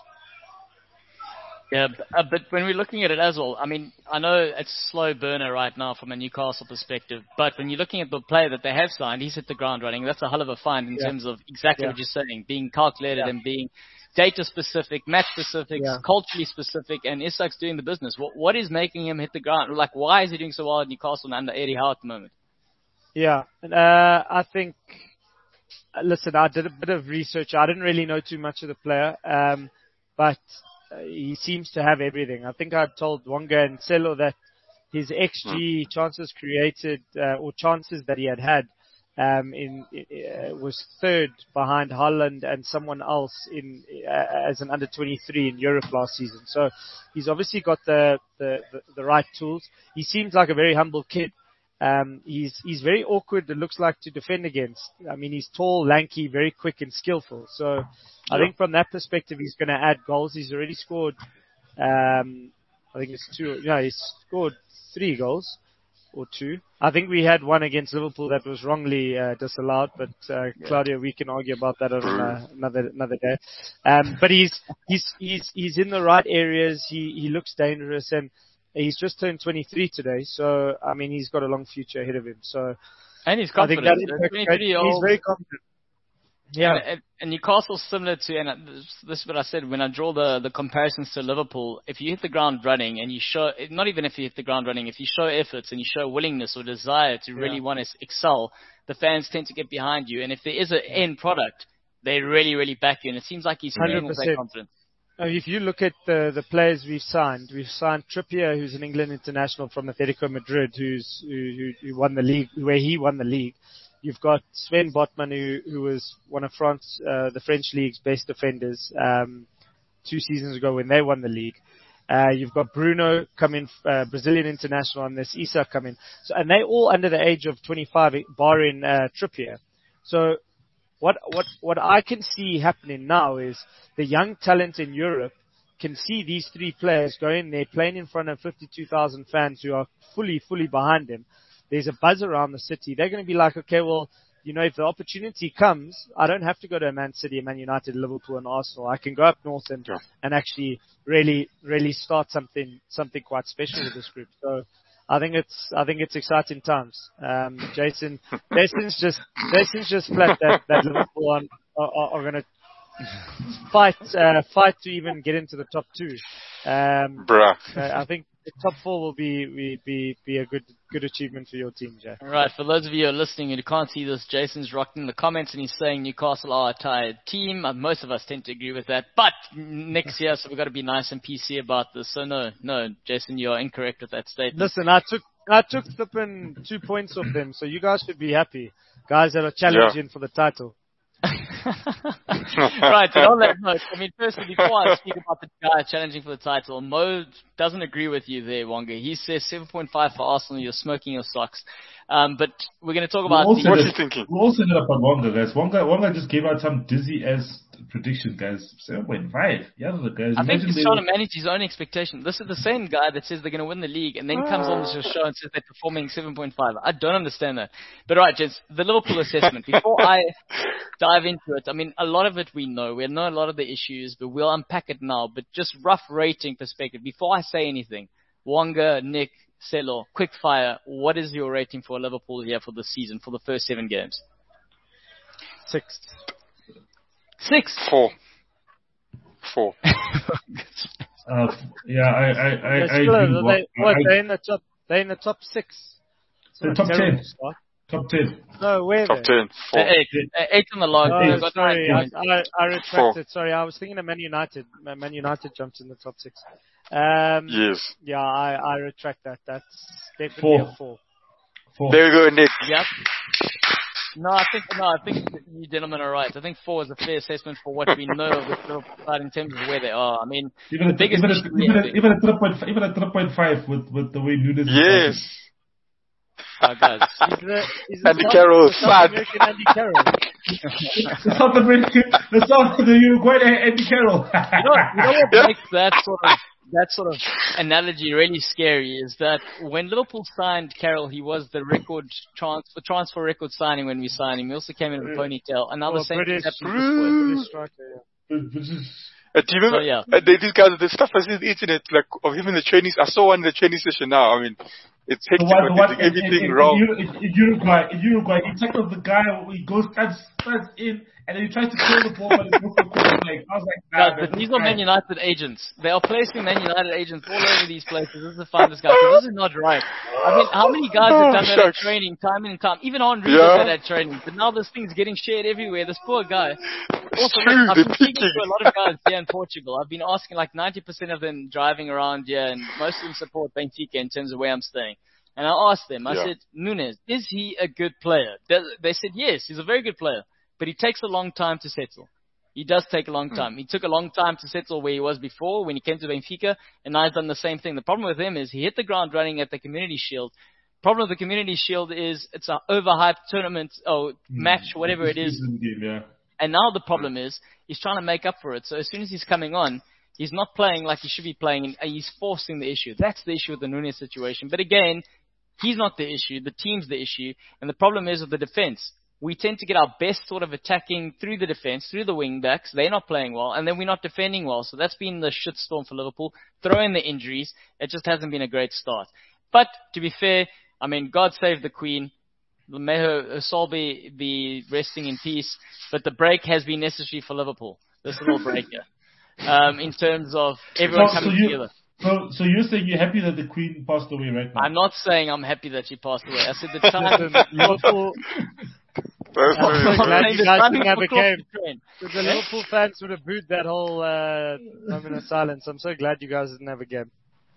Yeah, b- uh, but when we're looking at it as well, I mean, I know it's slow burner right now from a Newcastle perspective, but when you're looking at the player that they have signed, he's hit the ground running. That's a hell of a find in Yeah. terms of exactly Yeah. what you're saying, being calculated Yeah. and being data specific, match specific, Yeah. culturally specific, and Isak's doing the business. What What is making him hit the ground? Like, why is he doing so well at Newcastle and under Eddie Howe at the moment? Yeah, and, uh, I think, uh, listen, I did a bit of research. I didn't really know too much of the player, um, but uh, he seems to have everything. I think I told Wonga and Celo that his X G chances created, uh, or chances that he had had, um, in, uh, was third behind Holland and someone else in, uh, as an under twenty-three in Europe last season. So he's obviously got the, the, the, the right tools. He seems like a very humble kid. Um, he's he's very awkward, it looks like, to defend against. I mean, he's tall, lanky, very quick and skillful. So I think from that perspective, he's going to add goals. He's already scored, um, I think it's two, no, he's scored three goals. or two. I think we had one against Liverpool that was wrongly uh, disallowed, but uh, yeah. Claudio, we can argue about that on uh, another another day. Um, but he's he's he's he's in the right areas. He he looks dangerous, and he's just turned twenty-three today. So I mean, he's got a long future ahead of him. So and he's confident. I think that is, he's very confident. Yeah, and, and Newcastle's similar to, and this, this is what I said, when I draw the, the comparisons to Liverpool, if you hit the ground running and you show, not even if you hit the ground running, if you show efforts and you show willingness or desire to really yeah. want to excel, the fans tend to get behind you. And if there is an end product, they really, really back you. And it seems like he's playing with that confidence. If you look at the, the players we've signed, we've signed Trippier, who's an England international from Atletico Madrid, who's who, who won the league, where he won the league. You've got Sven Botman, who, who was one of France, uh, the French league's best defenders um, two seasons ago when they won the league. Uh, you've got Bruno coming, uh, Brazilian international, and this Issa coming. So, and they all under the age of twenty-five, barring uh, Trippier. So what what what I can see happening now is the young talent in Europe can see these three players go in there playing in front of fifty-two thousand fans who are fully, fully behind them. There's a buzz around the city. They're going to be like, okay, well, you know, if the opportunity comes, I don't have to go to Man City, Man United, Liverpool, and Arsenal. I can go up north and yeah. and actually really, really start something something quite special with this group. So I think it's I think it's exciting times. Um, Jason, Jason's just Jason's just flat that, that Liverpool are, are, are going to fight uh, fight to even get into the top two. Um, Bruh. I think the top four will be be be, be a good good achievement for your team, Jay. Right, for those of you who are listening and who can't see this, Jason's rocking the comments and he's saying Newcastle are a tired team. Uh, most of us tend to agree with that, but next year, so we've got to be nice and P C about this. So no, no, Jason, you are incorrect with that statement. Listen, I took I took flipping two points off them, so you guys should be happy, guys that are challenging yeah. for the title. Right, and on that note, I mean, firstly, before I speak about the guy challenging for the title, Mo doesn't agree with you there, Wonga. He says seven point five for Arsenal, you're smoking your socks. Um, but we're going to talk about... What are you thinking? We're also not about Wonga, guys. Wonga, Wonga just gave out some dizzy-ass prediction, guys. seven point five. Yeah, the guys. I think he's trying to manage his own expectation. This is the same guy that says they're going to win the league and then ah. comes on the show and says they're performing seven point five. I don't understand that. But right, gents, the Liverpool assessment. Before I dive into it, I mean, a lot of it we know. We know a lot of the issues, but we'll unpack it now. But just rough rating perspective. Before I say anything, Wonga, Nick, Selo, quick fire, what is your rating for Liverpool here for the season, for the first seven games? Six. Six? Four. Four. uh, yeah, I, I, I, I still, agree. They, what, I, they're in the top, they're in the top six. The top ten. Start. Top ten. No, where Top ten. Four. Eight. Eight on the log. Oh, got sorry, I, I, I retracted. Four. Sorry, I was thinking of Man United. Man United jumped in the top six. Um, yes. Yeah, I, I retract that. That's definitely four. a four. Four. There you go, Nick. Yep. No, I think no, I think you gentlemen are right. I think four is a fair assessment for what we know of the Liverpool side in terms of where they are. I mean, even the a, biggest even, issue a, even, a, even a three point even a three point five with with the way Nunes. Yes. Is oh, guys. He's the, he's the Andy South, Carroll, the South American Andy Carroll. the South American, the South, the Uruguayan Andy Carroll. you know, you know what yeah. makes that sort of that sort of analogy really scary is that when Liverpool signed Carroll, he was the record transfer transfer record signing when we signed him. He also came in with a ponytail. And now well, the same British, thing happened British striker, yeah. Uh, do you remember? So, yeah. uh, they, these guys, the stuff I see on the internet, like of him in the training. I saw one in the training session now. I mean, it's hectic. So what, what, everything in, in, wrong. In, in, in Uruguay, in Uruguay, he tackled the guy. He goes, stands, stands in, and then he tries to kill the ball, but it goes for leg. I was like, nah, no, but these are Man United agents. They are placing Man United agents all over these places. This is the finest guy. This is not right. I mean, how many guys have done that at training, time in and time? Even Henry yeah. did that at training. But now this thing's getting shared everywhere. This poor guy. It's Also, true. I've They're been speaking peaking. to a lot of guys here in Portugal. I've been asking like ninety percent of them driving around here, and most of them support Benfica in terms of where I'm staying. And I asked them, I Yeah. said, Nunes, is he a good player? They said, yes, he's a very good player, but he takes a long time to settle. He does take a long time. He took a long time to settle where he was before when he came to Benfica, and now he's done the same thing. The problem with him is he hit the ground running at the Community Shield. Problem with the Community Shield is it's an overhyped tournament or match, whatever it is. Game, yeah. And now the problem is he's trying to make up for it. So as soon as he's coming on, he's not playing like he should be playing, and he's forcing the issue. That's the issue with the Nunes situation. But again, He's not the issue. The team's the issue. And the problem is with the defense. We tend to get our best sort of attacking through the defense, through the wing backs. They're not playing well, and then we're not defending well. So that's been the shitstorm for Liverpool. Throw in the injuries. It just hasn't been a great start. But to be fair, I mean, God save the Queen. May her, her soul be, be resting in peace. But the break has been necessary for Liverpool. This little break here. Um, in terms of everyone So, so coming you, together. so, so you're saying you're happy that the Queen passed away right now? I'm not saying I'm happy that she passed away. I said the time. Liverpool, That's I'm very so good. glad saying you the guys timing didn't have for a Klopp game. to train. Because the Liverpool fans would have booed that whole uh, moment of silence. I'm so glad you guys didn't have a game.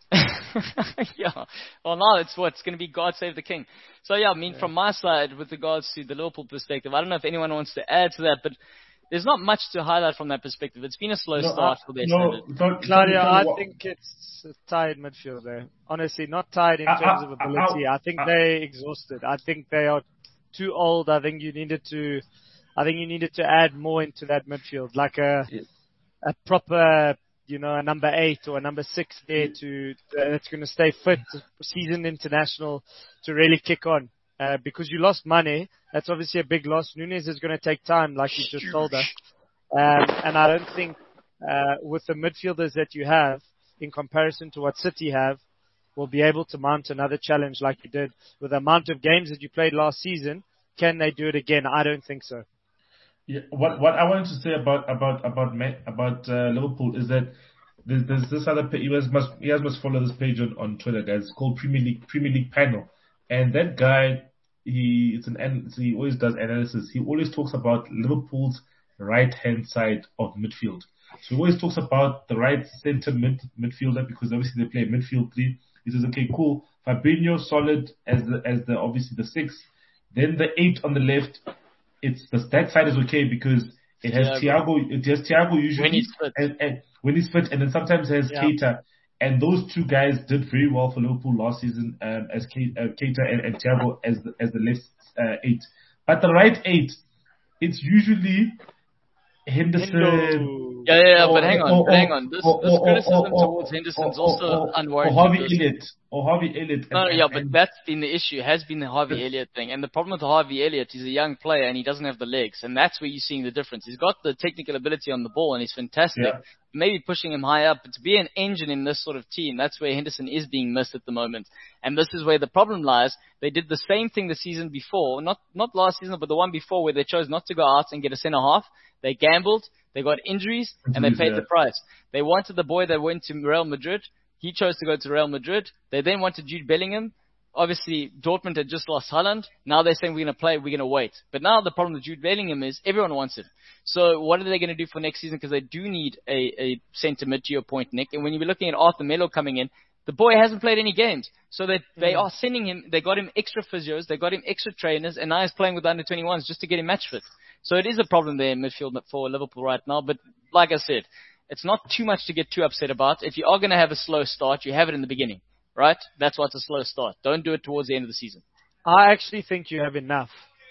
Yeah. Well, now it's what? It's going to be God Save the King. So, yeah, I mean, Yeah. from my side, with regards to the Liverpool perspective, I don't know if anyone wants to add to that, but there's not much to highlight from that perspective. It's been a slow No, start I- for their no, standard. so- Claudia, so- I so- think it's a tied midfield there. Honestly, not tied in I- terms I- of I- ability. I think I- they're exhausted. I think they are too old. I think you needed to, I think you needed to add more into that midfield, like a Yeah. a proper, you know, a number eight or a number six there to uh, that's going to stay fit, seasoned international to really kick on. Uh, because you lost money, that's obviously a big loss. Nunes is going to take time, like you just told us. Um, and I don't think uh, with the midfielders that you have, in comparison to what City have, will be able to mount another challenge like you did with the amount of games that you played last season. Can they do it again? I don't think so. Yeah, what what I wanted to say about about about Ma- about uh, Liverpool is that there's, there's this other page. You guys must you guys must follow this page on, on Twitter, guys. It's called Premier League Premier League Panel, and that guy he it's an an- so he always does analysis. He always talks about Liverpool's right hand side of midfield. So he always talks about the right centre mid midfielder because obviously they play midfield three. He says, okay, cool. Fabinho solid as the as the obviously the six. Then the eight on the left. It's the that side is okay because it has Thiago. It has Thiago usually When he's fit. And, and when he's fit, and then sometimes it has Yeah. Keita. And those two guys did very well for Liverpool last season um, as Ke- uh, Keita and, and Thiago as the, as the left uh, eight. But the right eight, it's usually Henderson. Hendo. Yeah, yeah, yeah, or- but hang on, or- but hang on. This, or- this or- or- criticism or- towards Henderson's or- also or- or- unwarranted. Or Harvey This- Elliott. Or Harvey Elliott. No, no, And- yeah, and- but and- that's been the issue. Has been the Harvey Elliott thing, and the problem with Harvey Elliott, he's a young player and he doesn't have the legs, and that's where you're seeing the difference. He's got the technical ability on the ball and he's fantastic. Yeah. Maybe pushing him high up, but to be an engine in this sort of team, that's where Henderson is being missed at the moment. And this is where the problem lies. They did the same thing the season before, not not last season, but the one before, where they chose not to go out and get a centre half. They gambled, they got injuries, and they Injuries, paid yeah. the price. They wanted the boy that went to Real Madrid. He chose to go to Real Madrid. They then wanted Jude Bellingham. Obviously, Dortmund had just lost Haaland. Now they're saying we're going to play, we're going to wait. But now the problem with Jude Bellingham is everyone wants it. So what are they going to do for next season? Because they do need a, a centre mid, to your point, Nick. And when you're looking at Arthur Melo coming in, the boy hasn't played any games. So they, they are sending him, they got him extra physios, they got him extra trainers, and now he's playing with the under twenty-ones just to get him match fit. So it is a problem there in midfield for Liverpool right now. But like I said, it's not too much to get too upset about. If you are going to have a slow start, you have it in the beginning. Right? That's why it's a slow start. Don't do it towards the end of the season. I actually think you have enough.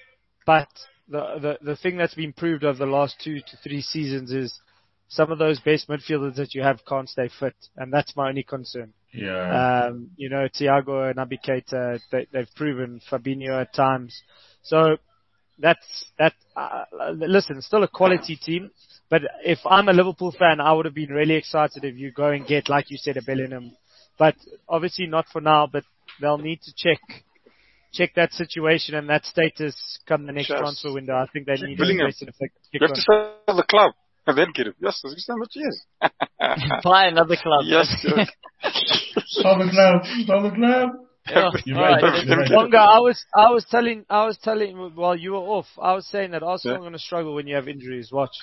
But the, the the thing that's been proved over the last two to three seasons is some of those best midfielders that you have can't stay fit, and that's my only concern. Yeah. Um, you know, Thiago and Naby Keita, they, they've proven Fabinho at times. So that's that. Uh, listen, still a quality team. But if I'm a Liverpool fan, I would have been really excited if you go and get, like you said, a Bellingham. But obviously not for now. But they'll need to check check that situation and that status come the next Yes. transfer window. I think they need Bellingham. a space and effect. You have to sell the club and then get it. Yes, that's how much it is. Buy another club. Yes, yes. Stop the club. Stop the club. Yeah. You're All right. right. You're right. Wonga, I was, I was telling, I was telling, while you were off, I was saying that Arsenal Yeah. are going to struggle when you have injuries. Watch.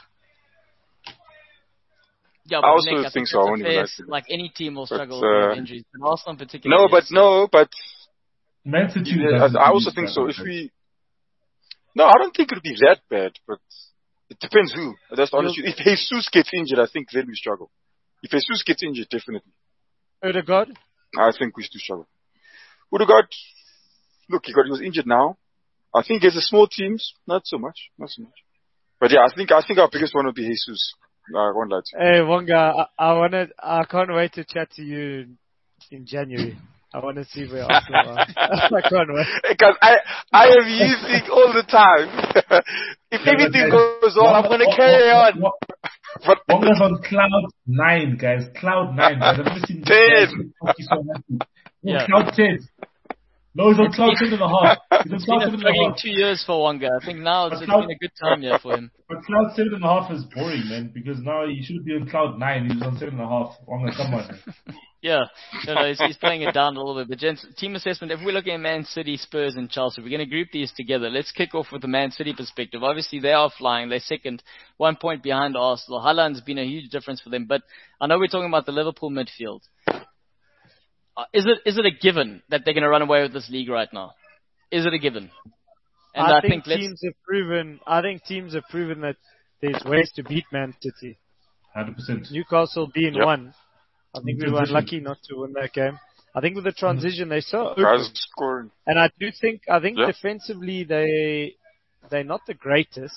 Yeah, I but also Nick, I think think so. I that's a won't even fair- lie to you. like any team will But, struggle with uh, injuries, but Arsenal in particular. No, but no, but Man City. yeah, doesn't I also do think that, so. If right? we, no, I don't think it'll be that bad, but it depends who. That's the honest truth. If Jesus gets injured, I think then we struggle. If Jesus gets injured, definitely. Odegaard? I think we still struggle. Odegaard, look, he got he was injured now. I think as a small teams, not so much, not so much. But yeah, I think I think our biggest one would be Jesus. I won't lie to you. Hey, Wonga, I, I wanna, I can't wait to chat to you in January. I want to see where Arsenal are. I can't wait. Because I, I am using all the time. If anything goes on, I'm going to carry on. But Wonga's on cloud nine, guys. Cloud nine, guys. I've never seen this. ten. He's so happy. No, Yeah. cloud ten. No, he's on cloud ten and a half. He's on It's cloud been seven a and a struggling half. two years for Wonga. I think now it's, But it's now- been a good time here for him. But cloud seven and a half is boring, man, because now he should be on cloud nine. He's on seven and a half. Wonga, come on. Man. Yeah, no, no, he's, he's playing it down a little bit. But gents, team assessment, if we're looking at Man City, Spurs and Chelsea, we're going to group these together. Let's kick off with the Man City perspective. Obviously, they are flying. They're second, one point behind Arsenal. Haaland's been a huge difference for them. But I know we're talking about the Liverpool midfield. Uh, is it is it a given that they're going to run away with this league right now? Is it a given? And I, I, think, let's, teams have proven. I think teams have proven that there's ways to beat Man City. one hundred percent. Newcastle being Yep. one. I think we were Transition. unlucky not to win that game. I think with the transition they're so open, Guys scoring. and I do think I think Yeah. defensively they they're not the greatest,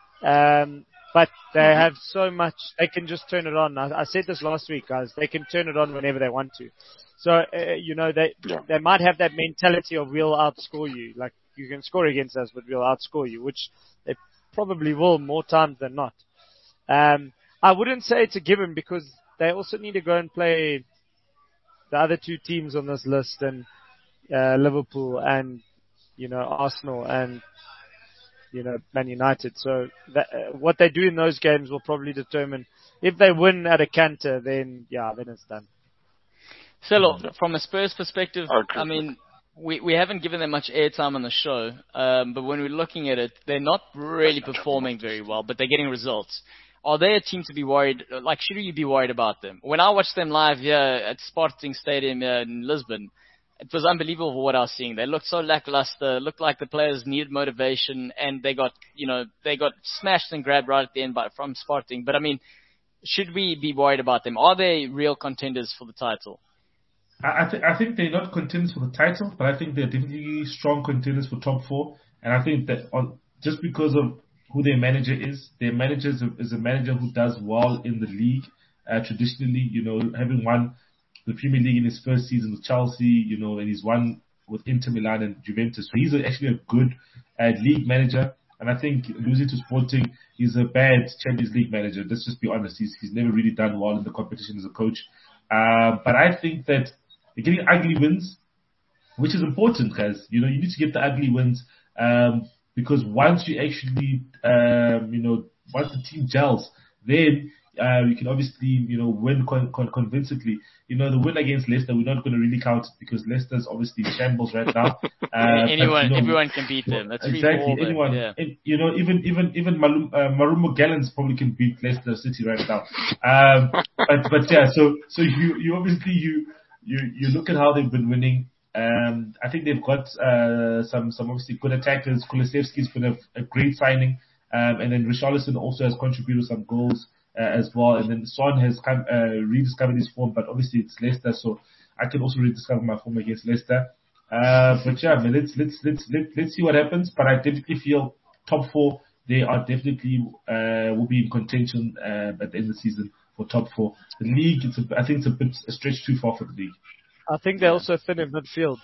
um, but they Mm-hmm. have so much. They can just turn it on. I, I said this last week, guys. They can turn it on whenever they want to. So uh, you know they Yeah. they might have that mentality of we'll outscore you. Like you can score against us, but we'll outscore you, which they probably will more times than not. Um, I wouldn't say it's a given because they also need to go and play the other two teams on this list, and uh, Liverpool and you know Arsenal and you know Man United. So that, uh, what they do in those games will probably determine if they win at a canter. Then yeah, then it's done. So look, from a Spurs perspective, I agree. I mean, we, we haven't given them much airtime on the show, um, but when we're looking at it, they're not really performing very well, but they're getting results. Are they a team to be worried, like should you be worried about them? When I watched them live here at Sporting Stadium here in Lisbon, it was unbelievable what I was seeing. They looked so lackluster, looked like the players needed motivation, and they got, you know, they got smashed and grabbed right at the end by, from Sporting. But I mean, should we be worried about them? Are they real contenders for the title? I, I, th- I think they're not contenders for the title, but I think they're definitely strong contenders for top four. And I think that on, just because of who their manager is, their manager is a, is a manager who does well in the league. Uh, traditionally, you know, having won the Premier League in his first season with Chelsea, you know, and he's won with Inter Milan and Juventus. So he's a, actually a good uh, league manager. And I think losing to Sporting, he's a bad Champions League manager. Let's just be honest. He's, he's never really done well in the competition as a coach. Uh, but I think that they're getting ugly wins, which is important, guys. You know, you need to get the ugly wins, um, because once you actually, um, you know, once the team gels, then uh, you can obviously, you know, win con- con- convincingly. You know, the win against Leicester, we're not going to really count it because Leicester's obviously in shambles right now. Uh, Anyone, but, you know, everyone can beat them. That's three exactly. for all them. Anyone, Yeah. and, you know, even even even Malum, uh, Marumo Gallants probably can beat Leicester City right now. Um, but but yeah, so so you you obviously you you you look at how they've been winning. Um, I think they've got uh, some some obviously good attackers. Kulusevski's been a, a great signing, um, and then Richarlison also has contributed some goals uh, as well. And then Son has come, uh, rediscovered his form, but obviously it's Leicester, so I can also rediscover my form against Leicester. Uh, but yeah, man, let's let's let's let, let's see what happens. But I definitely feel top four. They are definitely uh, will be in contention uh, at the end of the season for top four. The league, it's a, I think it's a bit a stretch too far for the league. I think they're also thin in midfield.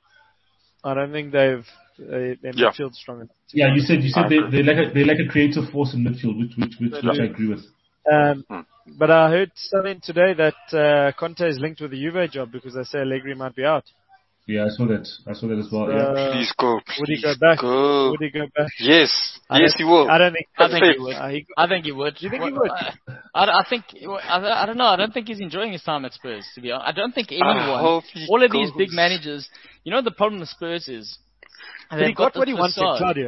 I don't think they've uh, their Yeah. midfield strong enough. Yeah, you said you said I they agree. they like a, they like a creative force in midfield, which which which, which I agree with. Um, Hmm. but I heard something today that uh, Conte is linked with the Juve job because they say Allegri might be out. Yeah, I saw that. I saw that as well. Yeah. Uh, Please go. would he Please go back? go. Would he go back? Yes. I Yes, don't- he will. I don't think. I think he would. Uh, he, I think he would. Do you think he Well, would? I, I, I think. I, I don't know. I don't think he's enjoying his time at Spurs. To be honest, I don't think anyone. hope he All of these big goes. managers. You know the problem with Spurs is. but he they've got this what he wanted, facade. Claudio.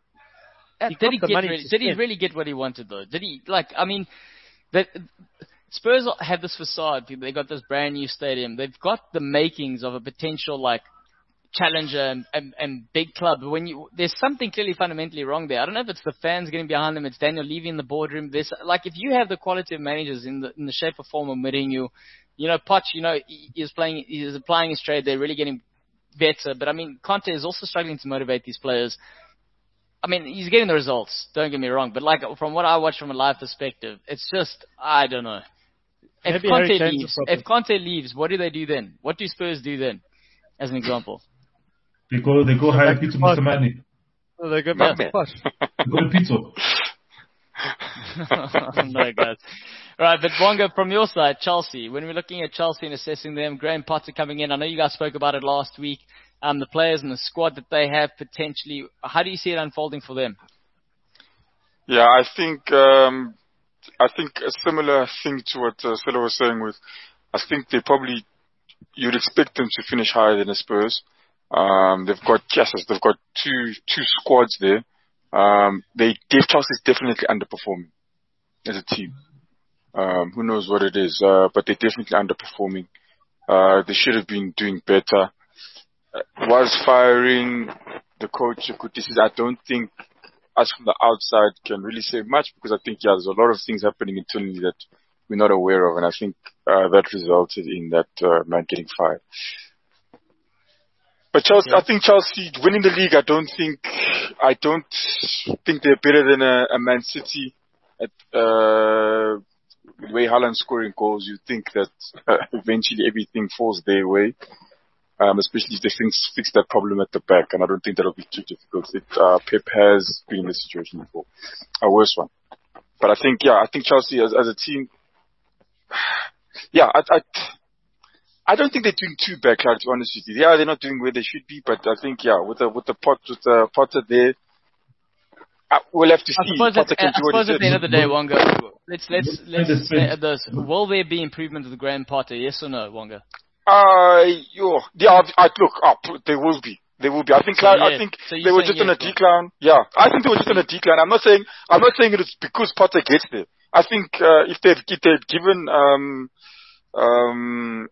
Uh, He did got he the get money really, to did he spend. really get what he wanted though? Did he like? I mean, that Spurs have this facade. They got this brand new stadium. They've got the makings of a potential like challenger and, and, and big club. But when you there's something clearly fundamentally wrong there. I don't know if it's the fans getting behind them. It's Daniel Levy in the boardroom. This like if you have the quality of managers in the in the shape or form of Mourinho, you know, Poch, you know, he is playing, he is applying his trade. They're really getting better. But I mean, Conte is also struggling to motivate these players. I mean, he's getting the results. Don't get me wrong. But like from what I watch from a live perspective, it's just I don't know. If Maybe Harry Conte Kane's leaves, the problem. if Conte leaves, what do they do then? What do Spurs do then? as an example? They go, they go hire Pizzo Mustamani. Oh, they go My back man. to Posh. They go to Pizzo. No, guys. All right, but Wonga, from your side, Chelsea. When we're looking at Chelsea and assessing them, Graham Potter coming in. I know you guys spoke about it last week. Um, the players and the squad that they have potentially. How do you see it unfolding for them? Yeah, I think um, I think a similar thing to what uh, Sela was saying. With, I think they probably you'd expect them to finish higher than the Spurs. Um, they've got yes, they've got two two squads there. Um, they Chelsea's definitely underperforming as a team. Um, who knows what it is, uh, but they're definitely underperforming. Uh, they should have been doing better. Uh, was firing the coach a good decision? I don't think us from the outside can really say much because I think yeah, there's a lot of things happening internally that we're not aware of, and I think uh, that resulted in that uh, man getting fired. But Chelsea, yeah. I think Chelsea winning the league. I don't think, I don't think they're better than a, a Man City. At uh, the way Haaland scoring goals, you think that uh, eventually everything falls their way. Um, especially if they fix, fix that problem at the back, and I don't think that'll be too difficult. It, uh, Pep has been in this situation before, a worse one. But I think, yeah, I think Chelsea as, as a team, yeah, I. I I don't think they're doing too bad, Clark, to be honest with you. Yeah, they're not doing where they should be, but I think, yeah, with the with the pot with the Potter there, uh, we'll have to see. I suppose, Potter at, can I do what suppose he at the end of the day, Wonga, let's let's let's Let's say at this. Will there be improvement with Graham Potter? Yes or no, Wonga? Uh, yo, yeah, I, look, up. There will be. There will be. I think, So, Clark, yeah. I think So they were saying just on yes, a decline. Yeah, I think they were just on a decline. I'm not saying, I'm not saying it's because Potter gets there. I think, uh, if they'd, if they'd given, um, um,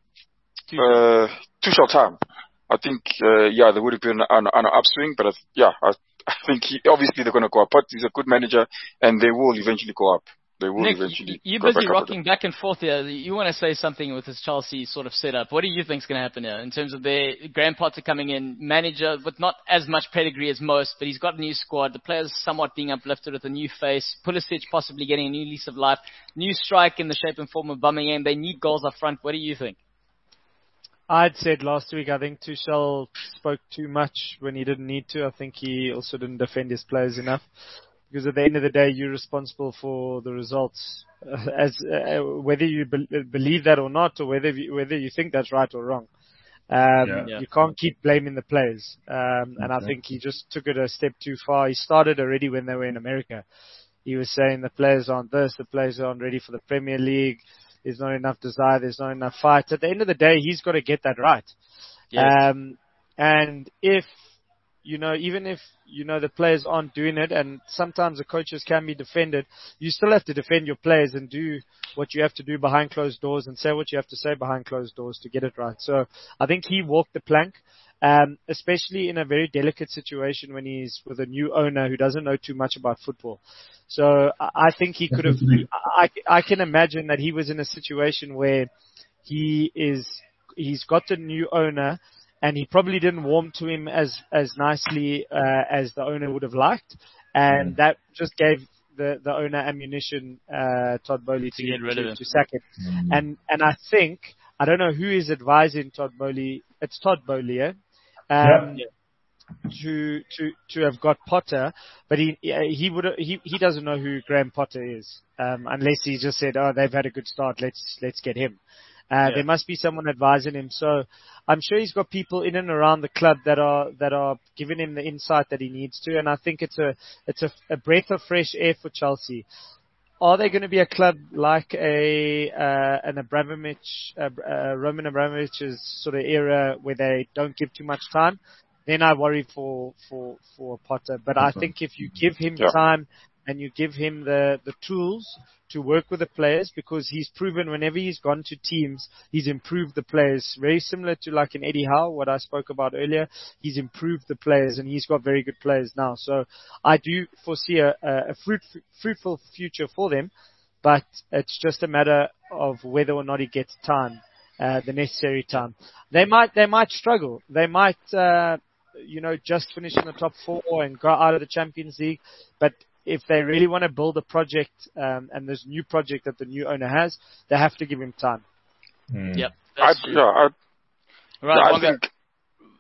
uh, Tuchel time, I think, uh, yeah, they would have been on, on an upswing, but I, yeah, I, I think he, obviously they're going to go up. Potter is a good manager, and they will eventually go up. They will Nick, eventually you're go busy back up rocking back and forth here. You want to say something with this Chelsea sort of setup. What do you think is going to happen here in terms of their Graham Potter coming in, manager with not as much pedigree as most, but he's got a new squad. The players somewhat being uplifted with a new face. Pulisic possibly getting a new lease of life. New strike in the shape and form of Aubameyang. They need goals up front. What do you think? I'd said last week, I think Tuchel spoke too much when he didn't need to. I think he also didn't defend his players enough. Because at the end of the day, you're responsible for the results, uh, as uh, whether you be- believe that or not, or whether you, whether you think that's right or wrong. Um, Yeah. Yeah. You can't keep blaming the players. Um, and I think he just took it a step too far. He started already when they were in America. He was saying the players aren't this, the players aren't ready for the Premier League. There's not enough desire. There's not enough fight. At the end of the day, he's got to get that right. Yes. Um, and if, you know, even if, you know, the players aren't doing it, and sometimes the coaches can be defended, you still have to defend your players and do what you have to do behind closed doors and say what you have to say behind closed doors to get it right. So I think he walked the plank, um, especially in a very delicate situation when he's with a new owner who doesn't know too much about football. So I I think he could have, I, I can imagine that he was in a situation where he is, he's got a new owner, and he probably didn't warm to him as as nicely uh, as the owner would have liked, and mm. that just gave the, the owner ammunition, uh, Todd Boehly, to, to get rid to, of him. to sack him. Mm. And and I think, I don't know who is advising Todd Boehly. It's Todd Boehly, eh? Um, Yeah. To to to have got Potter, but he he would he he doesn't know who Graham Potter is, um, unless he just said, oh, they've had a good start, let's let's get him. Uh, Yeah. There must be someone advising him. So I'm sure he's got people in and around the club that are that are giving him the insight that he needs to. And I think it's a it's a, a breath of fresh air for Chelsea. Are they going to be a club like a uh, an Abramovich, uh, uh, Roman Abramovich's sort of era where they don't give too much time? Then I worry for for for Potter. But I think if you give him Yeah. time and you give him the the tools to work with the players, because he's proven whenever he's gone to teams, he's improved the players. Very similar to like in Eddie Howe, what I spoke about earlier. He's improved the players, and he's got very good players now. So I do foresee a, a fruit, fruitful future for them, but it's just a matter of whether or not he gets time, uh, the necessary time. They might, they might struggle. They might, uh, you know, just finish in the top four and go out of the Champions League, but if they really want to build a project, um, and this new project that the new owner has, they have to give him time. Mm. Yep. I, That's true. yeah, I, Right, yeah, I Wonga. think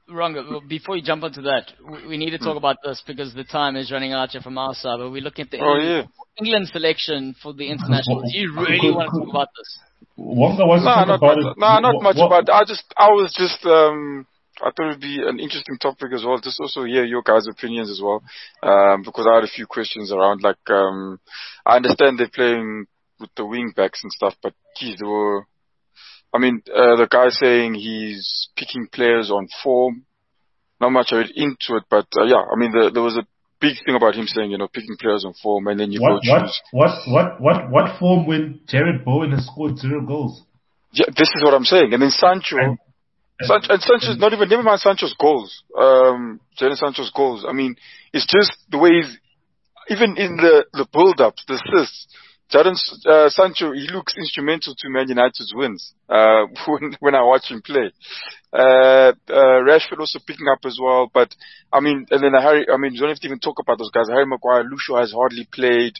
Rongo, before you jump onto that, we, we need to talk about this because the time is running out here from our side. But we're looking at the Oh, England, yeah. England selection for the international. Do you really want to talk about this? Wonga wants to No, talk not about much. it. No, not What- much what- about. I just, I was just, um, I thought it'd be an interesting topic as well. Just also hear your guys' opinions as well, um, because I had a few questions around. Like, um, I understand they're playing with the wing backs and stuff, but geez, there were. I mean, uh, the guy saying he's picking players on form. Not much I read into it, but uh, yeah, I mean, the, there was a big thing about him saying, you know, picking players on form, and then you What, go what, choose. what, what, what, what form when Jared Bowen has scored zero goals? Yeah, this is what I'm saying. And then Sancho, And- San- and Sancho's not even, never mind Sancho's goals, um, Jadon Sancho's goals. I mean, it's just the way he's, even in the, the build-ups, the assists, Jadon uh, Sancho, he looks instrumental to Man United's wins, uh, when, when I watch him play. Uh, uh, Rashford also picking up as well, but, I mean, and then Harry, I mean, you don't have to even talk about those guys. Harry Maguire, Lucio has hardly played.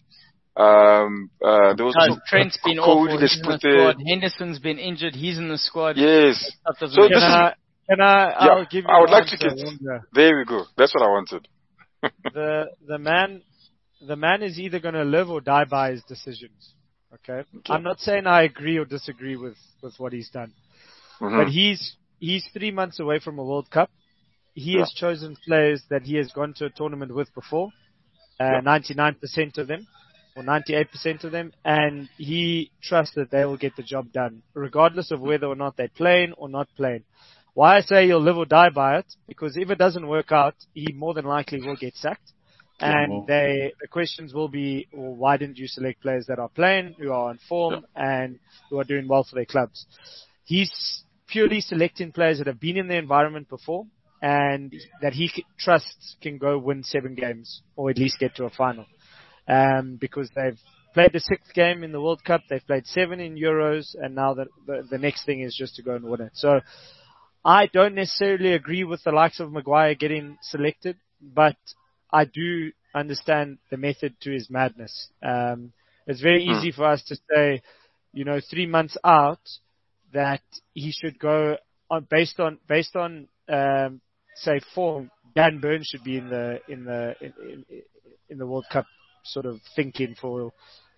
Um, uh, there was Guys, also Trent's been Cody, awful. let's He's in the put there. squad. Henderson's been injured. He's in the squad. Yes. That doesn't So make this Can is, I, can I, yeah, I'll give you I would an like to answer, get, Wonga. there we go. That's what I wanted. the the man the man is either going to live or die by his decisions. Okay? Okay. I'm not saying I agree or disagree with, with what he's done, Mhm. but he's he's three months away from a World Cup. He Yeah. has chosen players that he has gone to a tournament with before, uh, Yeah. ninety-nine percent of them, or ninety-eight percent of them, and he trusts that they will get the job done, regardless of whether or not they're playing or not playing. Why I say he'll live or die by it, because if it doesn't work out, he more than likely will get sacked. And well. they, the questions will be, well, why didn't you select players that are playing, who are on form, and who are doing well for their clubs? He's purely selecting players that have been in the environment before, and that he c- trusts can go win seven games, or at least get to a final. Um, because they've played the sixth game in the World Cup, they've played seven in Euros, and now the, the, the next thing is just to go and win it. So, I don't necessarily agree with the likes of Maguire getting selected, but I do understand the method to his madness. Um, it's very Hmm. easy for us to say, you know, three months out that he should go on based on based on um, say form. Dan Burn should be in the in the in, in, in the World Cup sort of thinking for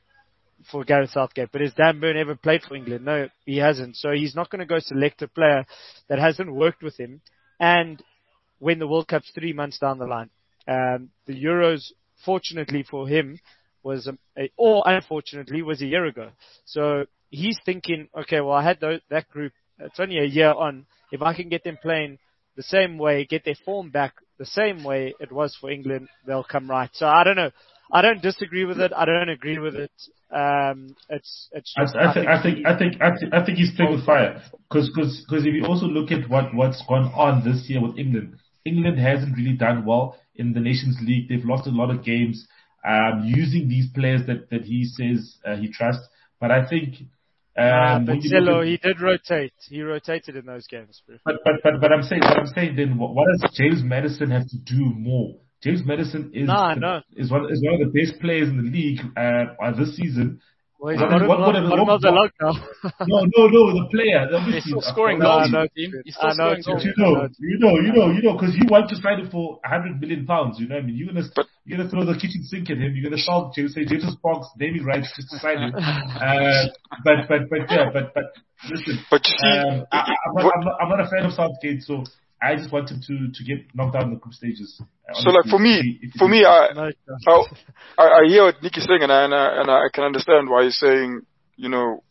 for Gareth Southgate. But has Dan Burn ever played for England? No, he hasn't. So he's not going to go select a player that hasn't worked with him and when the World Cup's three months down the line. Um, the Euros, fortunately for him, was, a, a, or unfortunately, was a year ago. So he's thinking, okay, well, I had those, that group, it's only a year on. If I can get them playing the same way, get their form back the same way it was for England, they'll come right. So I don't know. I don't disagree with it. I don't agree with it. Um, it's, it's I, just, I, think, I think, I think, I think, I think he's playing with fire. Because, because, because if you also look at what, what's gone on this year with England, England hasn't really done well in the Nations League. They've lost a lot of games, um, using these players that, that he says, uh, he trusts. But I think, um, uh, but when you look Cello, at- he did rotate. He rotated in those games, bro. But but but but I'm saying what I'm saying then what, what does James Madison have to do more? James Madison is Nah, the- no. is one is one of the best players in the league uh, uh, this season. Well, he's What- bottom, what- what- bottom what- of the what- log now. No no no the player. He's Obviously, still scoring uh, goals. no, in no, the team. it's He's true. still I know scoring it's But goals. you know, you know, you know, you know, because you want to sign him for a hundred million pounds. You know, what I mean, you're gonna But- you're gonna throw the kitchen sink at him. You're gonna sell James, say James Sparks, naming rights just to sign him. Uh, but but but yeah, but but listen, But you see, um, I, I- I'm, not, what- I'm not I'm not a fan of Southgate, so I just wanted to to get knocked out in the group stages. uh, so like honestly, for if me, he- if he for did. me, I, No, I, I I hear what Nick is saying, and I, and I, and I can understand why he's saying, you know,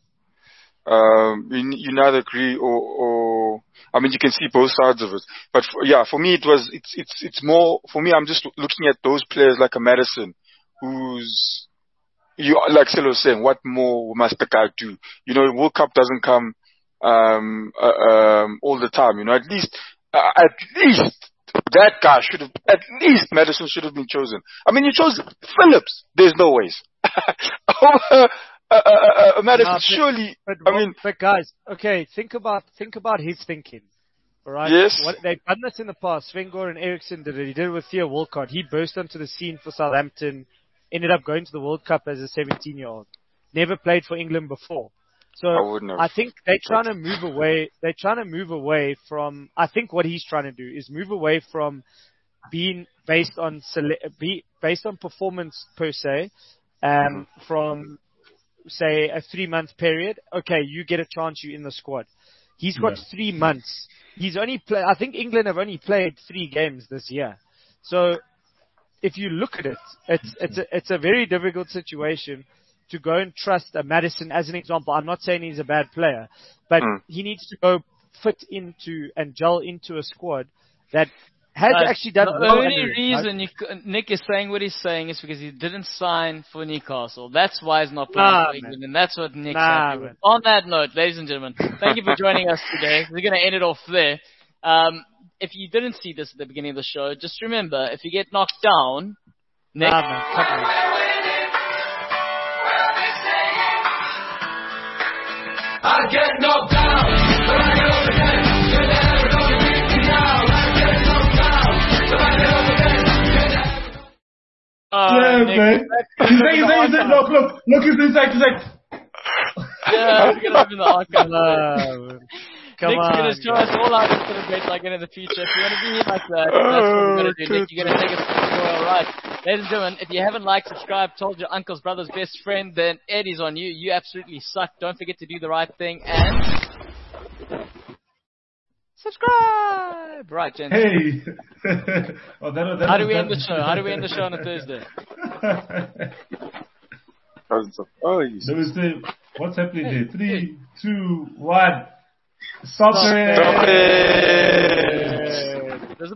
um, you, you neither agree or, or, I mean, you can see both sides of it. But for, yeah, for me, it was, it's, it's, it's more, for me, I'm just looking at those players like a Madison, who's, you, like Silo was saying, what more must the guy do? You know, World Cup doesn't come, um, uh, um, all the time, you know, at least, uh, at least, that guy should have, at least Madison should have been chosen. I mean, you chose Phillips. There's no ways. Over, uh, uh, uh, uh, Madison, Nah, but- surely, But, I mean, but guys, okay, think about think about his thinking. All right. Yes. What, they've done this in the past. Sven Goran Eriksson did it. He did it with Theo Walcott. He burst onto the scene for Southampton. Ended up going to the World Cup as a seventeen-year-old. Never played for England before. So I wouldn't have. I think they're trying to move away. They're trying to move away from. I think what he's trying to do is move away from being based on sele- be based on performance per se, um, Mm-hmm. from say a three month period. Okay, you get a chance. You in the squad. He's got Yeah. three months. He's only play. I think England have only played three games this year. So if you look at it, it's it's a, it's a very difficult situation to go and trust a Madison as an example. I'm not saying he's a bad player, but Mm. he needs to go fit into and gel into a squad that has But actually done the well. only under him, right? reason you, c- Nick is saying what he's saying is because he didn't sign for Newcastle. That's why he's not playing Nah, for man. England, and that's what Nick's Nah, happy with. man. On that note, ladies and gentlemen, thank you for joining us today. We're going to end it off there. Um, if you didn't see this at the beginning of the show, just remember, if you get knocked down, Nick, Nah, man. Come on. I get knocked down, but I get up again. You're never gonna beat me now. I get knocked down, but I get up again. You're never gonna... uh, Yeah, Nick, man. that's He's gonna like, be he's the like, he's like, archive. look, look, look, he's he's like, he's like, Yeah, we're going to open the archive. Uh, come Nick's on. going to show us all how to celebrate like in the future. If you want to be like that, that's what we're going to do. Nick, you're going to take us to the all right. Ladies and gentlemen, if you haven't liked, subscribed, told your uncle's brother's best friend, then Eddie's on you. You absolutely suck. Don't forget to do the right thing and subscribe. Right, gents. hey. oh, that, that, How do we that, end the show? How do we end the show on a Thursday? Oh, you Let me see. What's happening there? Three, two, one. Stop Stop it. Stop it.